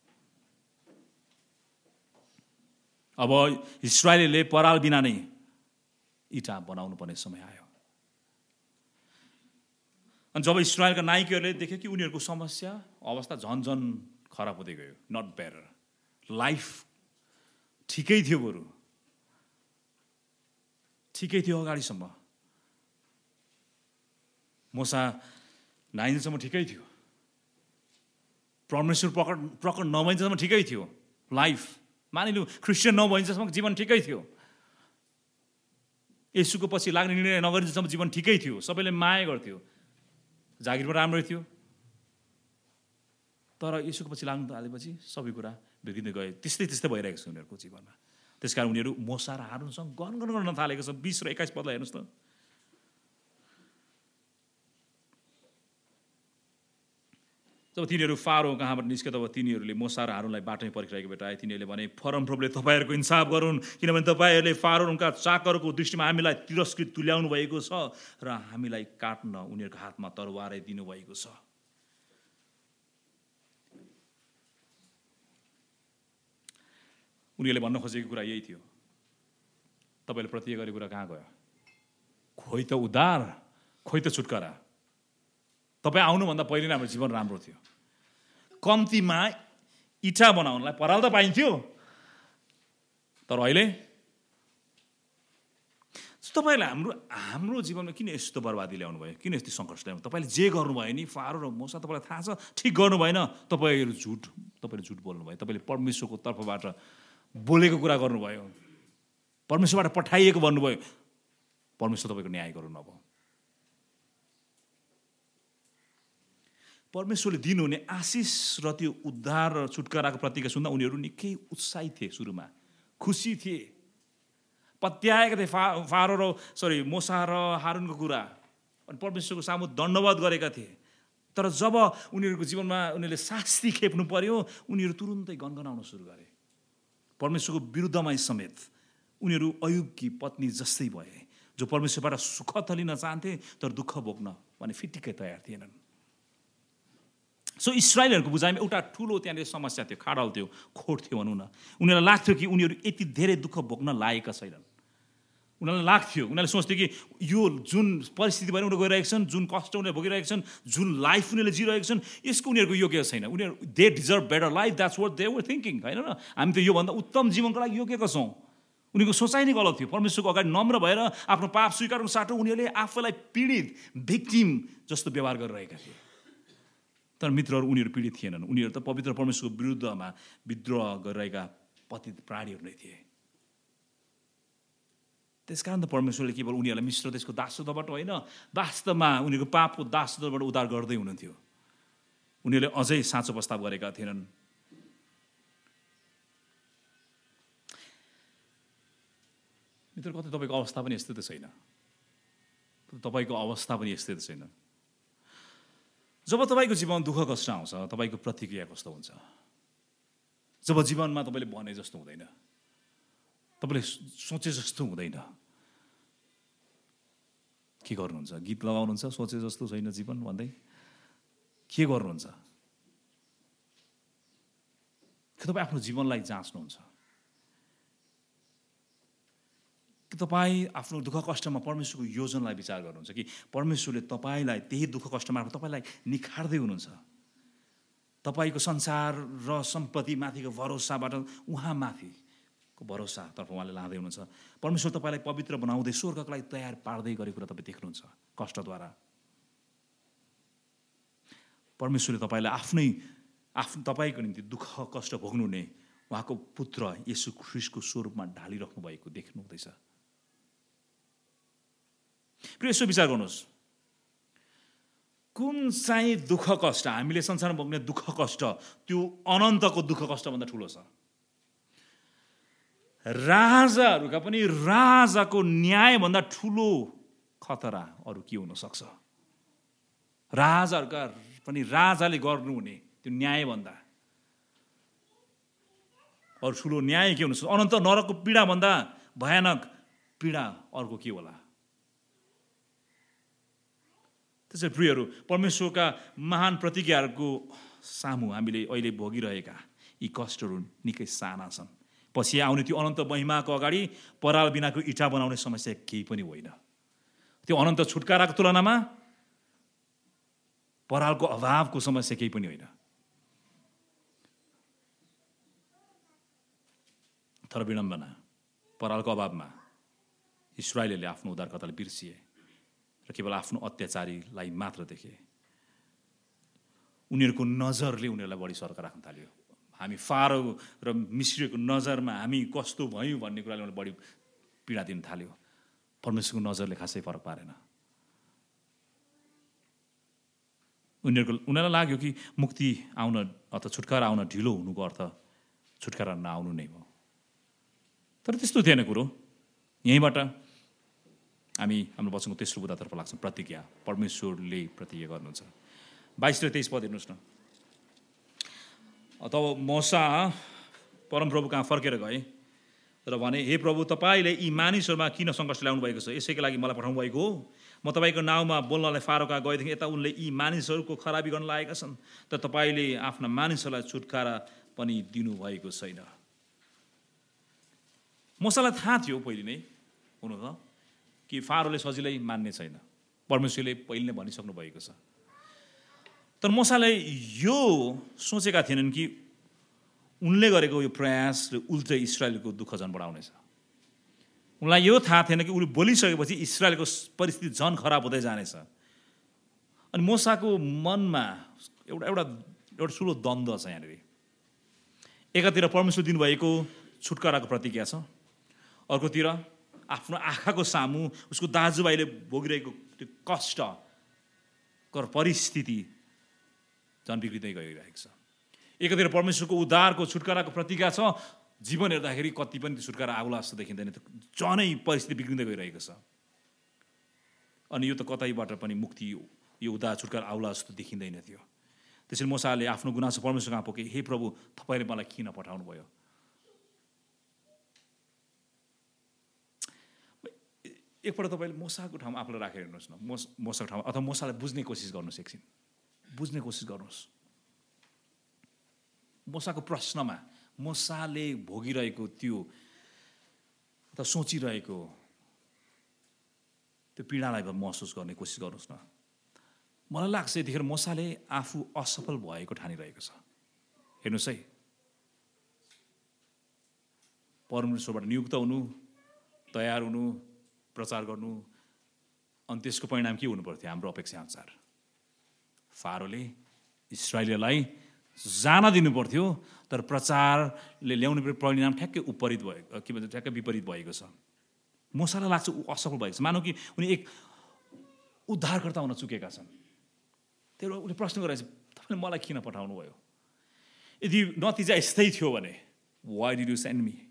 अब इस्राएलीले पराल बिना नै इँटा बनाउनु पर्ने समय आयो। अनि जब इस्रायलका नायकहरूले देखे कि उनीहरूको समस्या अवस्था झन् झन् खराब हुँदै गयो, नट बेटर, लाइफ ठिकै थियो, बरु ठिकै थियो अगाडिसम्म, मोसा 9 दिनसम्म ठिकै थियो, परमेश्वर प्रकट नभइन्जेलसम्म ठिकै थियो, लाइफ मानिलिउँ क्रिस्चियन नभइन्जेलसम्म जीवन ठिकै थियो, येशूको पछि लाग्ने निर्णय नगरिन्जेलसम्म जीवन ठिकै थियो, सबैले माया गर्थ्यो, जागिर पनि राम्रै थियो। तर येशूको पछि लाग्नु थालेपछि सबै कुरा बिग्रिँदै गए। त्यस्तै भइरहेको छ उनीहरूको जीवनमा। त्यसकारण उनीहरू मोसा र हारूनसँग गनगन गर्न थालेको छ। 20 र 21 पदलाई हेर्नुहोस् त। जब तिनीहरू फारो कहाँबाट निस्के तब तिनीहरूले मोसा र हारूनलाई बाटोमै पर्खिरहेको भेटाए। तिनीहरूले भने परमप्रभुले तपाईँहरूको इन्साफ गरून्, किनभने तपाईँहरूले फारो र उनका चाकरको दृष्टिमा हामीलाई तिरस्कृत तुल्याउनु भएको छ र हामीलाई काट्न उनीहरूको हातमा तरवारै दिनुभएको छ। उनीहरूले भन्न खोजेको कुरा यही थियो। तपाईँले प्रतिज्ञा गरेको कुरा कहाँ गयो? खोइ त उद्धार, खोइ त छुटकारा। तपाईँ आउनुभन्दा पहिले नै हाम्रो जीवन राम्रो थियो। कम्तीमा इँटा बनाउनलाई पराल त पाइन्थ्यो, तर अहिले तपाईँले हाम्रो जीवनमा किन यस्तो बर्बादी ल्याउनु भयो, किन यस्तो सङ्कट ल्याउनु? तपाईँले जे गर्नुभयो नि, फारो र मोसा तपाईँलाई थाहा छ ठिक गर्नु भएन। तपाईँले झुट बोल्नुभयो। तपाईँले परमेश्वरको तर्फबाट बोलेको कुरा गर्नुभयो, परमेश्वरबाट पठाइएको भन्नुभयो। परमेश्वर तपाईँको न्याय गर्नु अब। परमेश्वरले दिनुहुने आशिष र त्यो उद्धार र छुटकाराको प्रतिज्ञा सुन्दा उनीहरू निकै उत्साहित थिए, सुरुमा खुसी थिए, पत्याएका थिए फारो र मोसा र हारूनको कुरा, अनि परमेश्वरको सामु दण्डवत गरेका थिए। तर जब उनीहरूको जीवनमा उनीहरूले शास्ति खेप्नु पर्यो, उनीहरू तुरुन्तै गनगनाउन सुरु गरे। परमेश्वरको विरुद्धमा समेत उनीहरू अयुबकी पत्नी जस्तै भए, जो परमेश्वरबाट सुख त लिन चाहन्थे तर दुःख भोग्न भने फिटिकै तयार थिएनन्। सो इस्रायलहरूको बुझाइमा एउटा ठुलो त्यहाँनिर समस्या थियो, खाडल थियो, खोट थियो भनौँ न। उनीहरूलाई लाग्थ्यो कि उनीहरू यति धेरै दुःख भोग्न लायकका छैनन्। उनीहरूलाई लाग्थ्यो, उनीहरूले सोच्थ्यो कि यो जुन परिस्थिति भएर उनीहरू गइरहेका छन्, जुन कष्ट उनीहरूले भोगिरहेका छन्, जुन लाइफ उनीहरूले जिरहेका छन्, यसको उनीहरूको योग्य छैन। उनीहरू they deserve better life, that's what they were thinking, होइन र? हामी त योभन्दा उत्तम जीवनको लागि योग्यका छौँ। उनीहरूको सोचाइ नै गलत थियो। परमेश्वरको अगाडि नम्र भएर आफ्नो पाप स्वीकार गर्नु साटो उनीहरूले आफूलाई पीडित भिक्टिम जस्तो व्यवहार गरिरहेका थिए। तर मित्रहरू, उनीहरू पीडित थिएनन्। उनीहरू त पवित्र परमेश्वरको विरुद्धमा विद्रोह गरिरहेका पतित प्राणीहरू नै थिए। त्यसकारण त परमेश्वरले केवल उनीहरूलाई मिश्र देशको दासत्वबाट होइन, वास्तवमा उनीहरूको पापको दासत्वबाट उद्धार गर्दै हुनुहुन्थ्यो। उनीहरूले अझै साँचो प्रस्ताव गरेका थिएनन्। मित्र, कतै तपाईँको अवस्था पनि यस्तै त छैन? तपाईँको अवस्था पनि यस्तै त छैन? जब तपाईँको जीवन दुःख कष्ट आउँछ, तपाईँको प्रतिक्रिया कस्तो हुन्छ? जब जीवनमा तपाईँले भने जस्तो हुँदैन, तपाईँले सोचे जस्तो हुँदैन, के गर्नुहुन्छ? गीत लगाउनुहुन्छ सोचे जस्तो छैन जीवन भन्दै? के गर्नुहुन्छ? कि तपाईँ आफ्नो जीवनलाई जाँच्नुहुन्छ? कि तपाईँ आफ्नो दुःख कष्टमा परमेश्वरको योजनालाई विचार गर्नुहुन्छ कि परमेश्वरले तपाईँलाई त्यही दुःख कष्टमा तपाईँलाई निखार्दै हुनुहुन्छ? तपाईँको संसार र सम्पत्ति माथिको भरोसाबाट उहाँ माथिको भरोसातर्फ उहाँले लाँदै हुनुहुन्छ। परमेश्वर तपाईँलाई पवित्र बनाउँदै स्वर्गको लागि तयार पार्दै गरेको कुरा तपाईँ देख्नुहुन्छ कष्टद्वारा। परमेश्वरले तपाईँलाई तपाईँको निम्ति दुःख कष्ट भोग्नु हुने उहाँको पुत्र येशू ख्रीष्टको स्वरूपमा ढालिराख्नु भएको देख्नु हुँदैछ। यसो विचार गर्नुहोस्, कुन चाहिँ दुःख कष्ट, हामीले संसारमा भोग्ने दुःख कष्ट त्यो अनन्तको दुःख कष्टभन्दा ठुलो छ? राजाहरूका पनि राजाको न्यायभन्दा ठुलो खतरा अरू के हुन सक्छ? राजाहरूका पनि राजाले गर्नुहुने त्यो न्यायभन्दा अरू ठुलो न्याय के हुन सक्छ? अनन्त नरकको पीडाभन्दा भयानक पीडा अर्को के होला? त्यसैले प्रियहरू, परमेश्वरका महान प्रतिज्ञाहरूको सामु हामीले अहिले भोगिरहेका यी कष्टहरू निकै साना छन्। पछि आउने त्यो अनन्त महिमाको अगाडि पराल बिनाको इँटा बनाउने समस्या केही पनि होइन। त्यो अनन्त छुटकाराको तुलनामा परालको अभावको समस्या केही पनि होइन। तर विडम्बना, परालको अभावमा इस्राएलले आफ्नो उद्धारकर्तालाई बिर्सिए र केवल आफ्नो अत्याचारीलाई मात्र देखे। उनीहरूको नजरले उनीहरूलाई बढी सर्क राख्न थाल्यो। हामी फारो र मिस्रीको नजरमा हामी कस्तो भयौँ भन्ने कुराले उनीहरूलाई बढी पीडा दिन थाल्यो। परमेश्वरको नजरले खासै फरक पारेन। उनीहरूलाई लाग्यो कि मुक्ति आउन अथवा छुटकारा आउन ढिलो हुनुको अर्थ छुटकारा नआउनु नै हो। तर त्यस्तो थिएन कुरो। यहीँबाट हामी हाम्रो वचनको तेस्रो बुँदातर्फ लाग्छौँ, प्रतिज्ञा। परमेश्वरले प्रतिज्ञा गर्नुहुन्छ। 22 र 23 पद हेर्नुहोस् न। तब मूसा परमप्रभु कहाँ फर्केर गए र भने, हे प्रभु, तपाईँले यी मानिसहरूमा किन सङ्कट ल्याउनु भएको छ? यसैको लागि मलाई पठाउनु भएको हो? म तपाईँको नाउँमा बोल्नलाई फारो कहाँ गएदेखि यता उनले यी मानिसहरूको खराबी गर्न लागेका छन्, तर तपाईँले आफ्ना मानिसहरूलाई छुटकारा पनि दिनुभएको छैन। मूसालाई थाहा थियो पहिले नै, हुनु त, कि फारोले सजिलै मान्ने छैन। परमेश्वरले पहिले नै भनिसक्नु भएको छ। तर मूसाले यो सोचेका थिएनन् कि उनले गरेको यो प्रयासले उल्टै इस्राएलको दुःख झन् बढाउनेछ। उनलाई यो थाहा थिएन कि उसले बोलिसकेपछि इस्राएलको परिस्थिति झन् खराब हुँदै जानेछ। अनि मूसाको मनमा एउटा ठुलो द्वन्द्व छ यहाँनिर। एकातिर परमेश्वर दिनुभएको छुटकाराको प्रतिज्ञा छ, अर्कोतिर आफ्नो आँखाको सामु उसको दाजुभाइले भोगिरहेको त्यो कष्टकर परिस्थिति झन् बिग्रिँदै गइरहेको छ। एकातिर परमेश्वरको उद्धारको छुटकाराको प्रतिज्ञा छ, जीवन हेर्दाखेरि कति पनि त्यो छुटकारा आउला जस्तो देखिँदैन, झनै परिस्थिति बिग्रिँदै गइरहेको छ। अनि यो त कतैबाट पनि मुक्ति, यो उद्धार छुटकारा आउला जस्तो देखिँदैन थियो। त्यसैले मूसाले आफ्नो गुनासो परमेश्वर कहाँ पोके, हे प्रभु, तपाईँले मलाई किन पठाउनु भयो? एकपल्ट तपाईँले मूसाको ठाउँमा आफूलाई राखेर हेर्नुहोस् न, मूसाको ठाउँमा, अथवा मूसालाई बुझ्ने कोसिस गर्नुहोस्, एकछिन बुझ्ने कोसिस गर्नुहोस्। मूसाको प्रश्नमा मूसाले भोगिरहेको त्यो अथवा सोचिरहेको त्यो पीडालाई महसुस गर्ने कोसिस गर्नुहोस् न। मलाई लाग्छ यतिखेर मूसाले आफू असफल भएको ठानिरहेको छ। हेर्नुहोस् है, परमेश्वरबाट नियुक्त हुनु, तयार हुनु, प्रचार गर्नु, अनि त्यसको परिणाम के हुनु पर्थ्यो? हाम्रो अपेक्षा अनुसार फारोले इस्राएलीलाई जान दिनु पर्थ्यो, तर प्रचारले ल्याउने परिणाम ठ्याक्कै विपरीत भएको, के भन्छ, ठ्याक्कै विपरीत भएको छ। मूसालाई लाग्छ ऊ असफल भएको छ, मानौ कि उनी एक उद्धारकर्ता हुन चुकेका छन्। त्यही भएर उसले प्रश्न गरेको छ, तपाईँले मलाई किन पठाउनु भयो? यदि नतिजा यस्तै थियो भने why did you send me?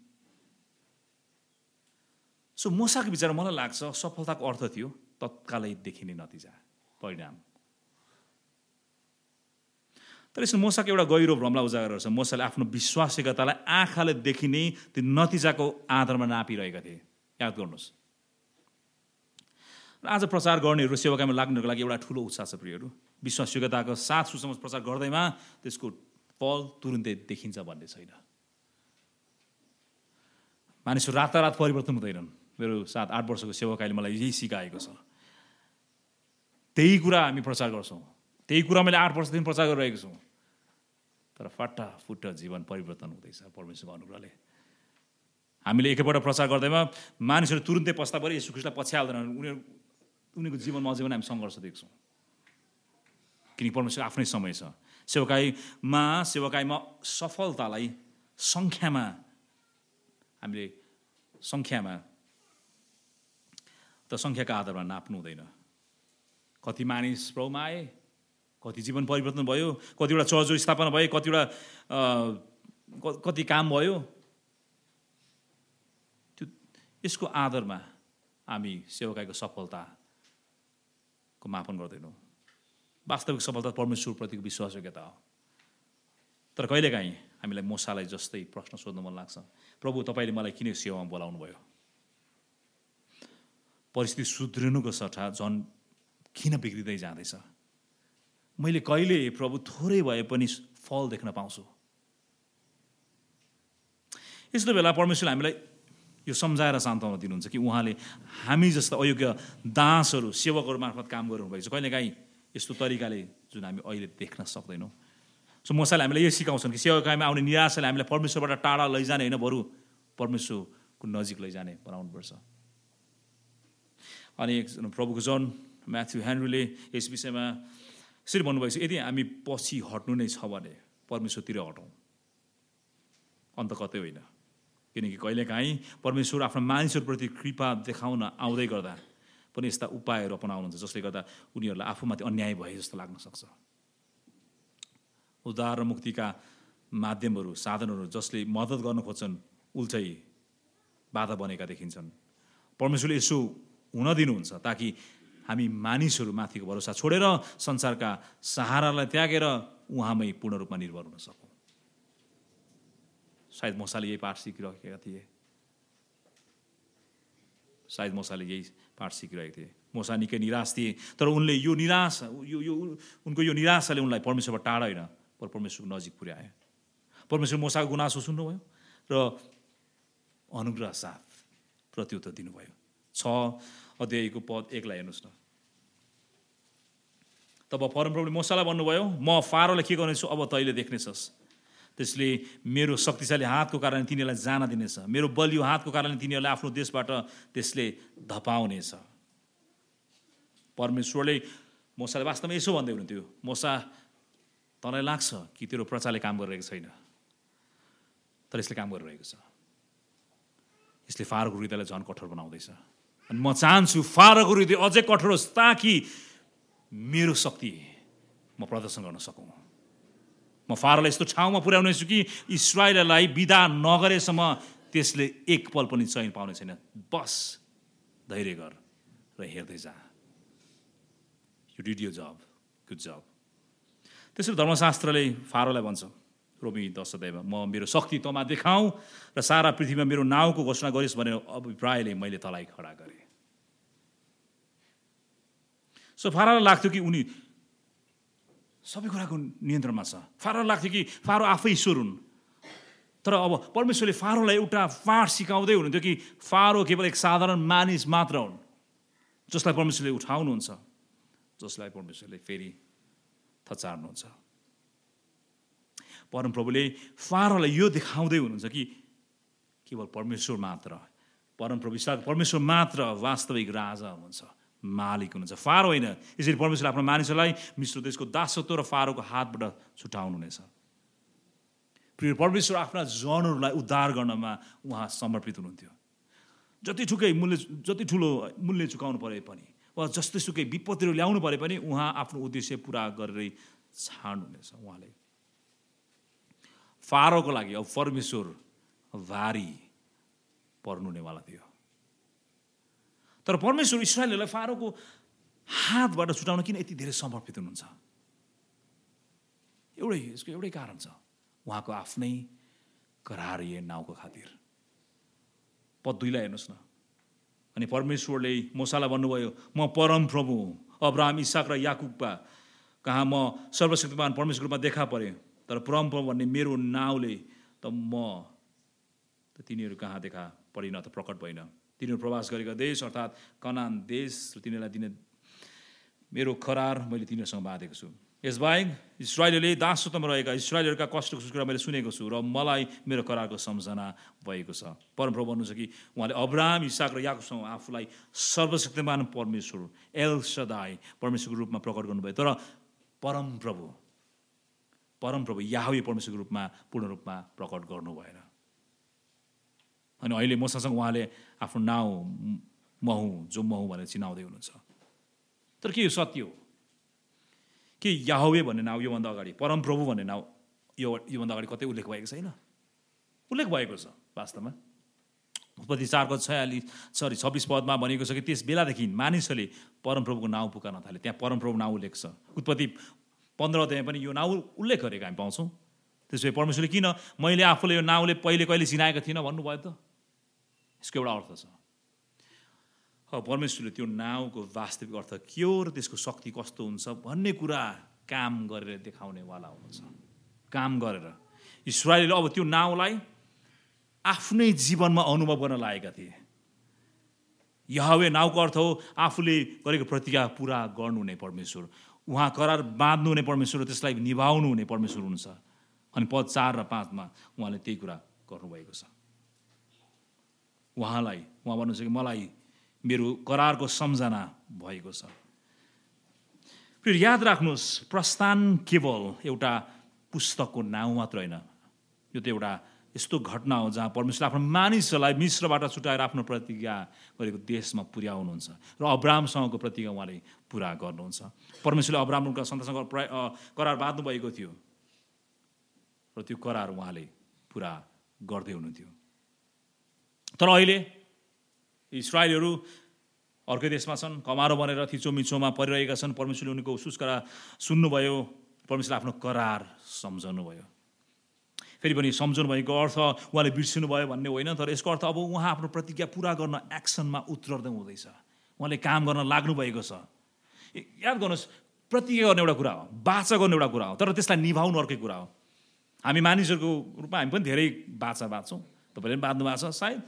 So मूसाको विचार मलाई लाग्छ सफलताको अर्थ थियो तत्कालै देखिने नतिजा, परिणाम। तर यसमा मूसाको एउटा गहिरो भ्रमलाई उजागर गर्छ। मूसाले आफ्नो विश्वासिकतालाई आँखाले देखिने त्यो नतिजाको आधारमा नापिरहेका थिए। याद गर्नुहोस्, र आज प्रचार गर्नेहरू सेवाकामा लाग्नुको लागि एउटा ठुलो उत्साह छ प्रियहरू। विश्वासिकताको साथ सुसमाचार प्रचार गर्दैमा त्यसको फल तुरुन्तै देखिन्छ भन्ने छैन। मानिसहरू रातारात परिवर्तन हुँदैनन्। मेरो 7-8 वर्षको सेवाकाले मलाई यही सिकाएको छ। त्यही कुरा हामी प्रचार गर्छौँ, त्यही कुरा मैले 8 वर्षदेखि प्रचार गरिरहेको छु, तर फटाफुट जीवन परिवर्तन हुँदैछ परमेश्वरको अनुग्रहले। हामीले एकैपल्ट प्रचार गर्दैमा मानिसहरू तुरुन्तै पस्ता परे येशू ख्रीष्टलाई पछ्याउँदैनन्। उनीहरूको जीवनमा अझै पनि हामी सङ्घर्ष देख्छौँ, किनकि परमेश्वरको आफ्नै समय छ। सेवाकाईमा सफलतालाई हामीले सङ्ख्याका आधारमा नाप्नु हुँदैन। कति मानिस प्रभुमा आए, कति जीवन परिवर्तन भयो, कतिवटा चर्चो स्थापना भयो, कति काम भयो, त्यो यसको आधारमा हामी सेवाकाईको सफलताको मापन गर्दैनौँ। वास्तविक सफलता परमेश्वरप्रतिको विश्वासयोग्यता हो। तर कहिलेकाहीँ हामीलाई मूसालाई जस्तै प्रश्न सोध्न मन लाग्छ, प्रभु तपाईँले मलाई किन सेवामा बोलाउनु भयो? परिस्थिति सुध्रिनुको सट्टा झन् किन बिग्रिँदै जाँदैछ? मैले कहिले प्रभु थोरै भए पनि फल देख्न पाउँछु? यस्तो बेला परमेश्वरले हामीलाई यो सम्झाएर सान्त्वना दिनुहुन्छ कि उहाँले हामी जस्ता अयोग्य दासहरू, सेवकहरू मार्फत काम गर्नुभएको छ। कहिलेकाहीँ यस्तो तरिकाले जुन हामी अहिले देख्न सक्दैनौँ। सो मोसाले हामीलाई यो सिकाउँछन् कि सेवाकाईमा आउने निराशाले हामीलाई परमेश्वरबाट टाढा लैजाने होइन, बरु परमेश्वरको नजिक लैजाने बनाउनुपर्छ। अनि प्रभुको जन म्याथ्यू हेनरीले यस विषयमा यसरी भन्नुभएको छ, यदि हामी पछि हट्नु नै छ भने परमेश्वरतिर हटौँ, अन्त कतै होइन। किनकि कहिलेकाहीँ परमेश्वर आफ्ना मानिसहरूप्रति कृपा देखाउन आउँदै गर्दा पनि यस्ता उपायहरू अपनाउनुहुन्छ जसले गर्दा उनीहरूलाई आफूमाथि अन्याय भए जस्तो लाग्न सक्छ। उद्धार र मुक्तिका माध्यमहरू, साधनहरू जसले मद्दत गर्न खोज्छन् उल्टै बाधा बनेका देखिन्छन्। परमेश्वरले यसो हुन दिनुहुन्छ ताकि हामी मानिसहरू माथिको भरोसा छोडेर संसारका सहारालाई त्यागेर उहाँमै पूर्ण रूपमा निर्भर हुन सकौँ। सायद मोसाले यही पाठ सिकिरहेका थिए, सायद मोसाले यही पाठ सिकिरहेका थिए। मोसा निकै निराश थिए, तर उनले यो उनको यो निराशाले उनलाई परमेश्वरबाट टाढा होइन पर परमेश्वरको नजिक पुर्याए। परमेश्वर मोसाको गुनासो सुन्नुभयो र अनुग्रह साथ प्रत्युत्तर दिनुभयो। 6 अध्यायको पद 1 हेर्नुहोस् न। तब परमप्रभुले मोसालाई भन्नुभयो, म फारोलाई के गर्नेछु अब तैँले देख्नेछस्। त्यसले मेरो शक्तिशाली हातको कारण तिनीहरूलाई जान दिनेछ, मेरो बलियो हातको कारण तिनीहरूलाई आफ्नो देशबाट त्यसले धपाउनेछ। परमेश्वरले मोसालाई वास्तवमा यसो भन्दै हुनुहुन्थ्यो, मोसा तँलाई लाग्छ कि तेरो प्रचारले काम गरिरहेको छैन, तर यसले काम गरिरहेको छ। यसले फारोको हृदयलाई झन् कठोर बनाउँदैछ। अनि म चाहन्छु फारोको हृदय अझै कठोर होस् ताकि मेरो शक्ति म प्रदर्शन गर्न सकौँ। म फारोलाई यस्तो ठाउँमा पुर्याउनेछु कि इस्राएललाई बिदा नगरेसम्म त्यसले एक पल पनि चैन पाउने छैन। बस धैर्य गर र हेर्दै जा। You did your job, good job. त्यसरी धर्मशास्त्रले फारोलाई भन्छ रोमी 10 अध्यायमा, म मेरो शक्ति तँमा देखाउँ र सारा पृथ्वीमा मेरो नाउँको घोषणा गरिस् भनेर अभिप्रायले मैले तँलाई खडा गरेँ। सो फारोलाई लाग्थ्यो कि उनी सबै कुराको नियन्त्रणमा छ। फारोलाई लाग्थ्यो कि फारो आफै ईश्वर हुन्। तर अब परमेश्वरले फारोलाई एउटा पाठ सिकाउँदै हुनुहुन्थ्यो कि फारो केवल एक साधारण मानिस मात्र हुन् जसलाई परमेश्वरले उठाउनुहुन्छ, जसलाई परमेश्वरले फेरि थचार्नुहुन्छ। परमप्रभुले फारोलाई यो देखाउँदै हुनुहुन्छ कि केवल परमेश्वर मात्र, परमप्रभु परमेश्वर मात्र वास्तविक राजा हुनुहुन्छ, मालिक हुनुहुन्छ, फारो होइन। यसरी परमेश्वरले आफ्नो मानिसहरूलाई मिश्र देशको दासत्व र फारोको हातबाट छुटाउनुहुनेछ। प्रिय परमेश्वर आफ्ना जनहरूलाई उद्धार गर्नमा उहाँ समर्पित हुनुहुन्थ्यो। जति ठुलो मूल्य चुकाउनु परे पनि वा जस्तै सुकै विपत्तिहरू ल्याउनु परे पनि उहाँ आफ्नो उद्देश्य पुरा गरेरै छाड्नुहुनेछ। उहाँले फारोको लागि अब परमेश्वर भारी पर्नुहुनेवाला थियो। तर परमेश्वर इस्राएलहरूलाई फारोको हातबाट छुटाउन किन यति धेरै समर्पित हुनुहुन्छ? यसको एउटै कारण छ, उहाँको आफ्नै करारिए नाउँको खातिर। पद 2 हेर्नुहोस् न। अनि परमेश्वरले मोसालाई भन्नुभयो, म परमप्रभु अब्राहम, इसाक र याकुबका कहाँ म सर्वशक्तिमान परमेश्वरमा देखा परे, तर परमप्रभु भन्ने मेरो नाउँले तिनीहरू कहाँ देखा परिन त प्रकट भएन। तिनीहरू प्रवास गरेका देश अर्थात् कनान देश र तिनीहरूलाई दिने मेरो करार मैले तिनीहरूसँग बाँधेको छु। यसबाहेक इस्राएलले दासत्वमा रहेका इस्राएलहरूका कष्टको कुरा मैले सुनेको छु र मलाई मेरो करारको सम्झना भएको छ। परमप्रभु भन्नुहुन्छ कि उहाँले अब्राहम, इसाक र याकुबसँग आफूलाई सर्वशक्तिमान परमेश्वर एल सदाई परमेश्वरको रूपमा प्रकट गर्नुभयो। तर परमप्रभु याहवे परमेश्वरको रूपमा पूर्ण रूपमा प्रकट गर्नु भएन। अनि अहिले मोसासँग उहाँले आफ्नो नाउँ जो म हुँ भनेर चिनाउँदै हुनुहुन्छ। तर के यो सत्य हो कि याहवे भन्ने नाउँ योभन्दा अगाडि, परमप्रभु भन्ने नाउँ योभन्दा अगाडि कतै उल्लेख भएको छैन? उल्लेख भएको छ वास्तवमा। उत्पत्ति 4:26 पदमा भनेको छ कि त्यस बेलादेखि मानिसहरूले परमप्रभुको नाउँ पुकार्न थाले। त्यहाँ परमप्रभु नाउँ उल्लेख छ। उत्पत्ति 15 अध्यायमा पनि यो नाउँ उल्लेख गरेको हामी पाउँछौँ। त्यसपछि परमेश्वरले किन मैले आफूले यो नाउँले कहिले चिनाएको थिइनँ भन्नुभयो त? यसको एउटा अर्थ छ। परमेश्वरले त्यो नाउँको वास्तविक अर्थ के हो र त्यसको शक्ति कस्तो हुन्छ भन्ने कुरा काम गरेर देखाउनेवाला हुनुहुन्छ। काम गरेर इस्राएलले अब त्यो नाउँलाई आफ्नै जीवनमा अनुभव गर्न लागेका थिए। याहवे नाउँको अर्थ हो आफूले गरेको प्रतिज्ञा पुरा गर्नु नै परमेश्वर। उहाँ करार बाँध्नु हुने परमेश्वर, त्यसलाई निभाउनु हुने परमेश्वर हुनुहुन्छ। अनि पद 4 र 5मा उहाँले त्यही कुरा गर्नुभएको छ। उहाँ भन्नुहुन्छ कि मलाई मेरो करारको सम्झना भएको छ। फेरि याद राख्नुहोस्, प्रस्थान केवल एउटा पुस्तकको नाउँ मात्र होइन, यो त एउटा यस्तो घटना हो जहाँ परमेश्वर आफ्नो मानिसहरूलाई मिश्रबाट छुटाएर आफ्नो प्रतिज्ञा गरेको देशमा पुर्याउनुहुन्छ र अब्राहमसँगको प्रतिज्ञा उहाँले पुरा गर्नुहुन्छ। परमेश्वरले अब्राहमका सन्तानसँग करार बाँध्नु भएको थियो र त्यो करार उहाँले पुरा गर्दै हुनुहुन्थ्यो। तर अहिले इस्राएलीहरू अर्कै देशमा छन्, कमारो बनेर थिचोमिचोमा परिरहेका छन्। परमेश्वरले उनीको सुस्करा सुन्नुभयो, परमेश्वरले आफ्नो करार सम्झाउनु भयो। फेरि पनि सम्झाउनु भएको अर्थ उहाँले बिर्सिनु भयो भन्ने होइन, तर यसको अर्थ अब उहाँ आफ्नो प्रतिज्ञा पुरा गर्न एक्सनमा उत्रदै हुँदैछ, उहाँले काम गर्न लाग्नु भएको छ। याद गर्नुहोस्, प्रतिज्ञा गर्ने एउटा कुरा हो, बाचा गर्ने एउटा कुरा हो, तर त्यसलाई निभाउनु अर्कै कुरा हो। हामी मानिसहरूको रूपमा हामी पनि धेरै बाचा बाँच्छौँ, तपाईँले पनि बाँध्नु भएको छ सायद,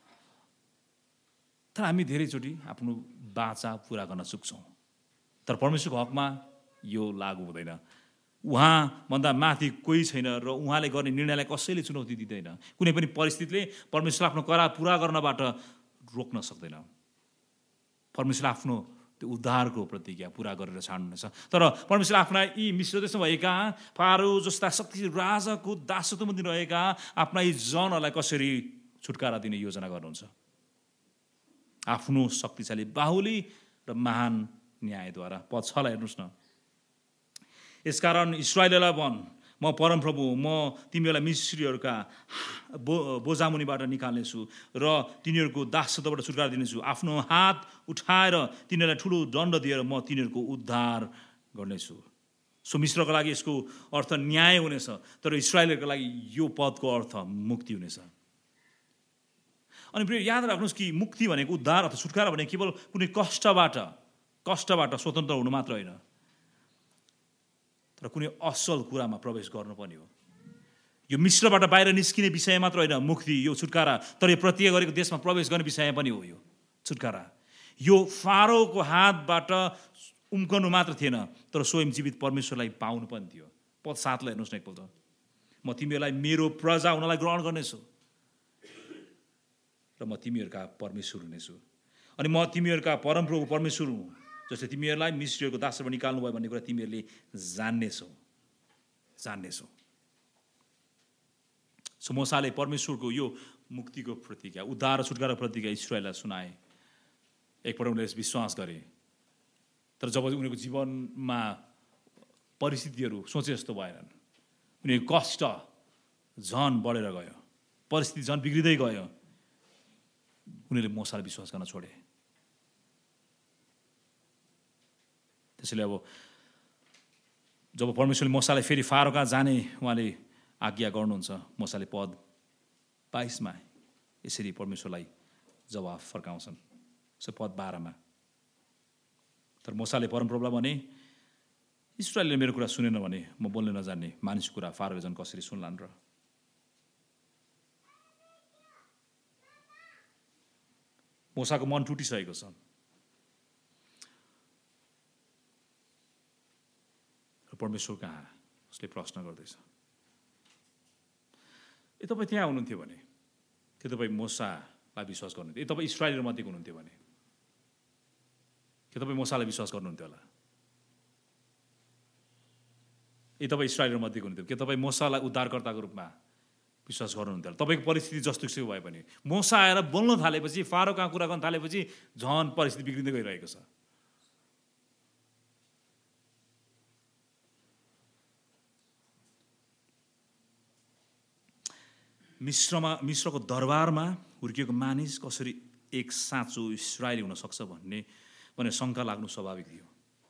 तर हामी धेरैचोटि आफ्नो बाचा पुरा गर्न चुक्छौँ। तर परमेश्वरको हकमा यो लागू हुँदैन। उहाँभन्दा माथि कोही छैन र उहाँले गर्ने निर्णयलाई कसैले चुनौती दिँदैन। कुनै पनि परिस्थितिले परमेश्वर आफ्नो करार पुरा गर्नबाट रोक्न सक्दैन। परमेश्वर आफ्नो त्यो उद्धारको प्रतिज्ञा पुरा गरेर छाड्नुहुनेछ। तर परमेश्वर आफ्ना यी मिश्र देशमा भएका फारो जस्ता शक्ति राजाको दासत्वमा रहेका आफ्ना यी जनहरूलाई कसरी छुटकारा दिने योजना गर्नुहुन्छ, आफ्नो शक्तिशाली बाहुली र महान न्यायद्वारा। पद 6लाई हेर्नुहोस् न। यसकारण इस्राएललाई भन, म परमप्रभु, म तिमीहरूलाई मिश्रीहरूका बोझामुनिबाट निकाल्नेछु र तिनीहरूको दासत्वबाट छुटकारा दिनेछु। आफ्नो हात उठाएर तिनीहरूलाई ठुलो दण्ड दिएर म तिनीहरूको उद्धार गर्नेछु। सो मिश्रको लागि यसको अर्थ न्याय हुनेछ, तर इस्राएलहरूको लागि यो पदको अर्थ मुक्ति हुनेछ। अनि फेरि याद राख्नुहोस् कि मुक्ति भनेको, उद्धार अथवा छुटकारा भनेको केवल कुनै कष्टबाट स्वतन्त्र हुनु मात्र होइन, तर कुनै असल कुरामा प्रवेश गर्नुपर्ने हो। यो मिश्रबाट बाहिर निस्किने विषय मात्र होइन मुक्ति, यो छुटकारा, तर यो प्रतिज्ञा गरेको देशमा प्रवेश गर्ने विषय पनि हो यो छुटकारा। यो फारोको हातबाट उम्कनु मात्र थिएन, तर स्वयं जीवित परमेश्वरलाई पाउनु पनि थियो। पद 7लाई हेर्नुहोस् न एकपल्ट। म तिमीहरूलाई मेरो प्रजा हुनलाई ग्रहण गर्नेछु र म तिमीहरूका परमेश्वर हुनेछु, अनि म तिमीहरूका परमप्रभु परमेश्वर हुँ, जस्तै तिमीहरूलाई मिश्रीहरूको दासबाट निकाल्नु भयो भन्ने कुरा तिमीहरूले जान्नेछौ। सो मूसाले परमेश्वरको यो मुक्तिको प्रतिज्ञा, उद्धार र छुटकाराको प्रतिज्ञा इस्राएललाई सुनाए। एकपल्ट उनीहरूले विश्वास गरे, तर जब उनीहरूको जीवनमा परिस्थितिहरू सोचे जस्तो भएनन्, उनीहरूको कष्ट झन बढेर गयो, परिस्थिति झन बिग्रिँदै गयो, उनीहरूले मूसालाई विश्वास गर्न छोडे। त्यसैले अब जब परमेश्वरले मूसालाई फेरि फारो कहाँ जाने उहाँले आज्ञा गर्नुहुन्छ, मूसाले पद 22मा यसरी परमेश्वरलाई जवाफ फर्काउँछन्। सो पद 12मा, तर मूसाले परमप्रभुलाई भने, इस्राएलले मेरो कुरा सुनेन भने म बोल्न नजान्ने मानिसको कुरा फारोले झन् कसरी सुन्लान् र। मूसाको मन टुटिसकेको छ। परमेश्वर कहाँ उसले प्रश्न गर्दैछ, तपाईँ त्यहाँ हुनुहुन्थ्यो भने के तपाईँ मूसालाई विश्वास गर्नुहुन्थ्यो? तपाईँ इस्राएली मध्येको हुनुहुन्थ्यो भने के तपाईँ मूसालाई विश्वास गर्नुहुन्थ्यो होला? तपाईँ इस्राएली मध्येको हुनुहुन्थ्यो, के तपाईँ मूसालाई उद्धारकर्ताको रूपमा विश्वास गर्नुहुन्थ्यो होला? तपाईँको परिस्थिति जस्तो भए पनि मूसा आएर बोल्न थालेपछि, फारो कहाँ कुरा गर्न थालेपछि झन् परिस्थिति बिग्रिँदै गइरहेको छ। मिश्रको दरबारमा हुर्किएको मानिस कसरी एक साँचो इस्राएली हुन सक्छ भन्ने शङ्का लाग्नु स्वाभाविक थियो।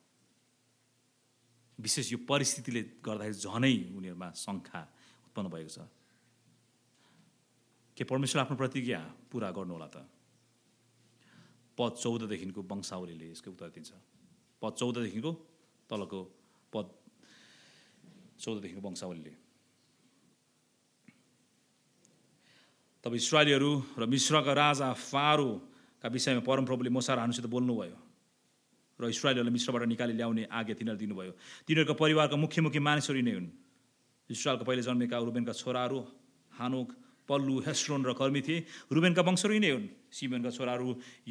विशेष यो परिस्थितिले गर्दाखेरि झनै उनीहरूमा शङ्का उत्पन्न भएको छ। के परमेश्वर आफ्नो प्रतिज्ञा पुरा गर्नुहोला त? पद 14देखिको वंशावलीले यसको उत्तर दिन्छ। पद 14देखिको तलको पद 14देखिको वंशावलीले, तब इस्राएलीहरू र मिश्रका राजा फारोका विषयमा परमप्रभुले मूसा र हारूनसित बोल्नुभयो र इस्राएलहरूलाई मिस्रबाट निकाली ल्याउने आज्ञा तिनीहरू दिनुभयो। तिनीहरूका परिवारका मुख्य मुख्य मानिसहरू नै हुन्। इस्राएलको पहिले जन्मेका रुबेनका छोराहरू हानोक, पल्लु, हेस्रोन र कर्मी थिए। रुबेनका वंशहरू नै हुन्। सिमेनका छोराहरू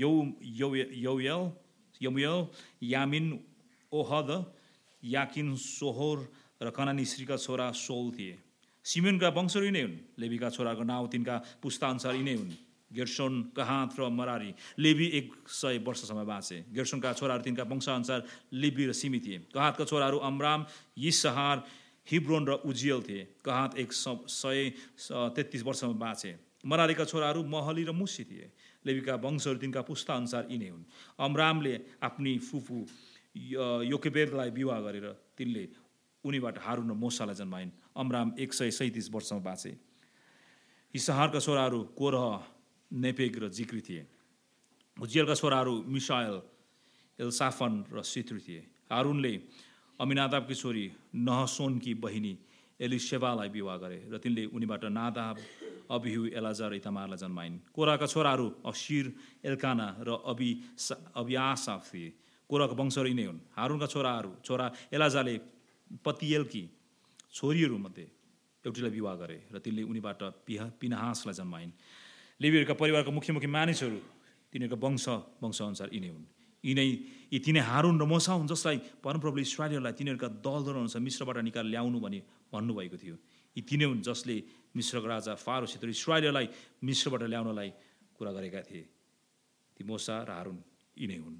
यमुएल, यामिन, ओहद, याकिन, सोहोर र कनानी श्रीका छोरा सोल थिए। सिमेनका वंशहरू नै हुन्। लेवीका छोराहरूको नाउँ तिनका पुस्ता अनुसार यिनै हुन्, गेर्सोन, कहात र मरारी। लेवी 100 वर्षसम्म बाँचे। गेर्सोनका छोराहरू तिनका वंशअनुसार लिबी र सिमी थिए। कहातका छोराहरू अमराम, यिसहार, हिब्रोन र उजियल थिए। कहात 133 वर्षमा बाँचे। मरारीका छोराहरू महली र मुसी थिए। लेवीका वंशहरू तिनका पुस्ता अनुसार यिनै हुन्। अमरामले आफ्नी फुपू योकेबेदलाई विवाह गरेर तिनले उनीबाट हारुन र मोसालाई जन्माइन्। अमराम 137 वर्षमा बाँचे। इसाहारका छोराहरू कोरह, नेपेग र जिक्री थिए। उजियलका छोराहरू मिसाएल, एलसाफन र सित्री थिए। हारुनले अमिनादाबकी छोरी नहसोनकी बहिनी एलिसेबालाई विवाह गरे र तिनले उनीबाट नादाब, अबिहु, एलाजार र इतामारलाई जन्माइन्। कोराका छोराहरू अशिर, एल्काना र अबियासाफ थिए। कोराका वंशहरू यिनै हुन्। हारुनका छोरा एलाजारले पतियलकी छोरीहरूमध्ये एउटीलाई विवाह गरे र तिनले उनीबाट पिनहासलाई जन्माइन्। लेवीहरूका परिवारका मुख्य मुख्य मानिसहरू तिनीहरूका वंशअनुसार यिनै हुन्। यी तिनै हारुन र मोसा हुन् जसलाई परमप्रभुले इस्राएलीहरूलाई तिनीहरूका दलदल अनुसार मिस्रबाट निकाल ल्याउनु भनी भन्नुभएको थियो। यी तिनै हुन् जसले मिस्रको राजा फारोसित इस्राएलीहरूलाई मिस्रबाट ल्याउनलाई कुरा गरेका थिए। ती मोसा र हारुन यिनै हुन्।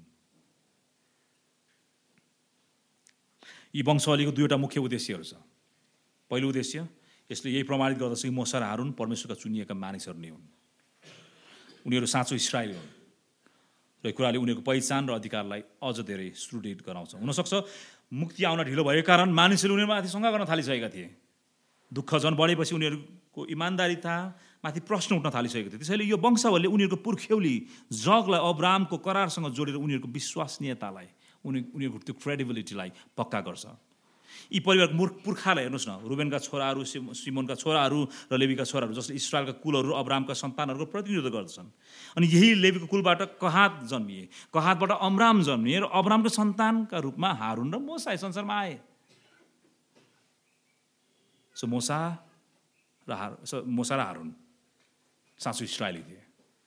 यी वंशावलीको दुईवटा मुख्य उद्देश्यहरू छ। पहिलो उद्देश्य, यसले यही प्रमाणित गर्दछ कि मोसा र हारुन परमेश्वरका चुनिएका मानिसहरू नै हुन्। उनीहरू साँचो इस्राएली हुन् र यो कुराले उनीहरूको पहिचान र अधिकारलाई अझ धेरै सुदृढ गराउँछ। हुनसक्छ मुक्ति आउन ढिलो भएको कारण मानिसहरूले उनीहरूमाथि शङ्का गर्न थालिसकेका थिए। दुःख झन् बढेपछि उनीहरूको इमान्दारितामाथि प्रश्न उठ्न थालिसकेको थियो। त्यसैले यो वंशावलीले उनीहरूको पुर्ख्यौली जगलाई अब्रामको करारसँग जोडेर उनीहरूको विश्वसनीयतालाई, उनीहरूको त्यो क्रेडिबिलिटीलाई पक्का गर्छ। यी परिवारको पुर्खालाई हेर्नुहोस् न, रुबेनका छोराहरू, सिमोनका छोराहरू र लेवीका छोराहरू जसले इस्राएलका कुलहरू अब्रामका सन्तानहरूको प्रतिनिधित्व गर्दछन्। अनि यही लेवीको कुलबाट कहात जन्मिए, कहातबाट अमराम जन्मिए र अब्रामको सन्तानका रूपमा हारुन र मोसा संसारमा आए। मोसा र हारुन साँचो इस्राएली थिए।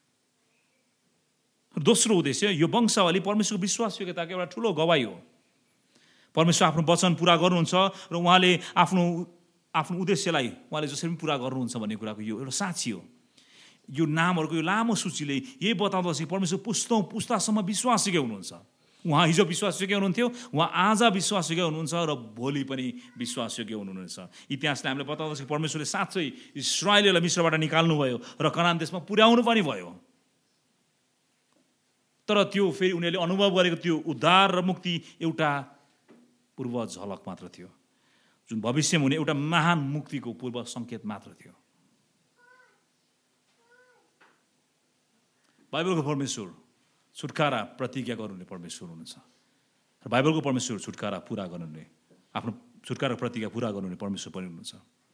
दोस्रो उद्देश्य, यो वंशावली परमेश्वरको विश्वासयोग्यताको एउटा ठुलो गवाही हो। परमेश्वर आफ्नो वचन पुरा गर्नुहुन्छ र उहाँले आफ्नो उद्देश्यलाई उहाँले जसरी पनि पुरा गर्नुहुन्छ भन्ने कुराको यो एउटा साक्षी हो। यो नामहरूको यो लामो सूचीले यही बताउँदछ कि परमेश्वर पुस्तासम्म विश्वासयोग्य हुनुहुन्छ। उहाँ हिजो विश्वासयोग्य हुनुहुन्थ्यो, उहाँ आज विश्वासयोग्य हुनुहुन्छ र भोलि पनि विश्वासयोग्य हुनुहुनेछ। इतिहासले हामीलाई बताउँदछ कि परमेश्वरले साँच्चै इस्राएलीलाई मिस्रबाट निकाल्नुभयो र कनान देशमा पुर्याउनु पनि भयो। तर त्यो फेरि उनीहरूले अनुभव गरेको त्यो उद्धार र मुक्ति एउटा पूर्व झलक मात्र थियो, जुन भविष्यमा हुने एउटा महान मुक्तिको पूर्व सङ्केत मात्र थियो। बाइबलको परमेश्वर छुटकारा प्रतिज्ञा गर्नुहुने परमेश्वर हुनुहुन्छ र बाइबलको परमेश्वर छुटकारा पुरा गर्नुहुने, आफ्नो छुटकारा प्रतिज्ञा पुरा गर्नुहुने परमेश्वर पनि हुनुहुन्छ।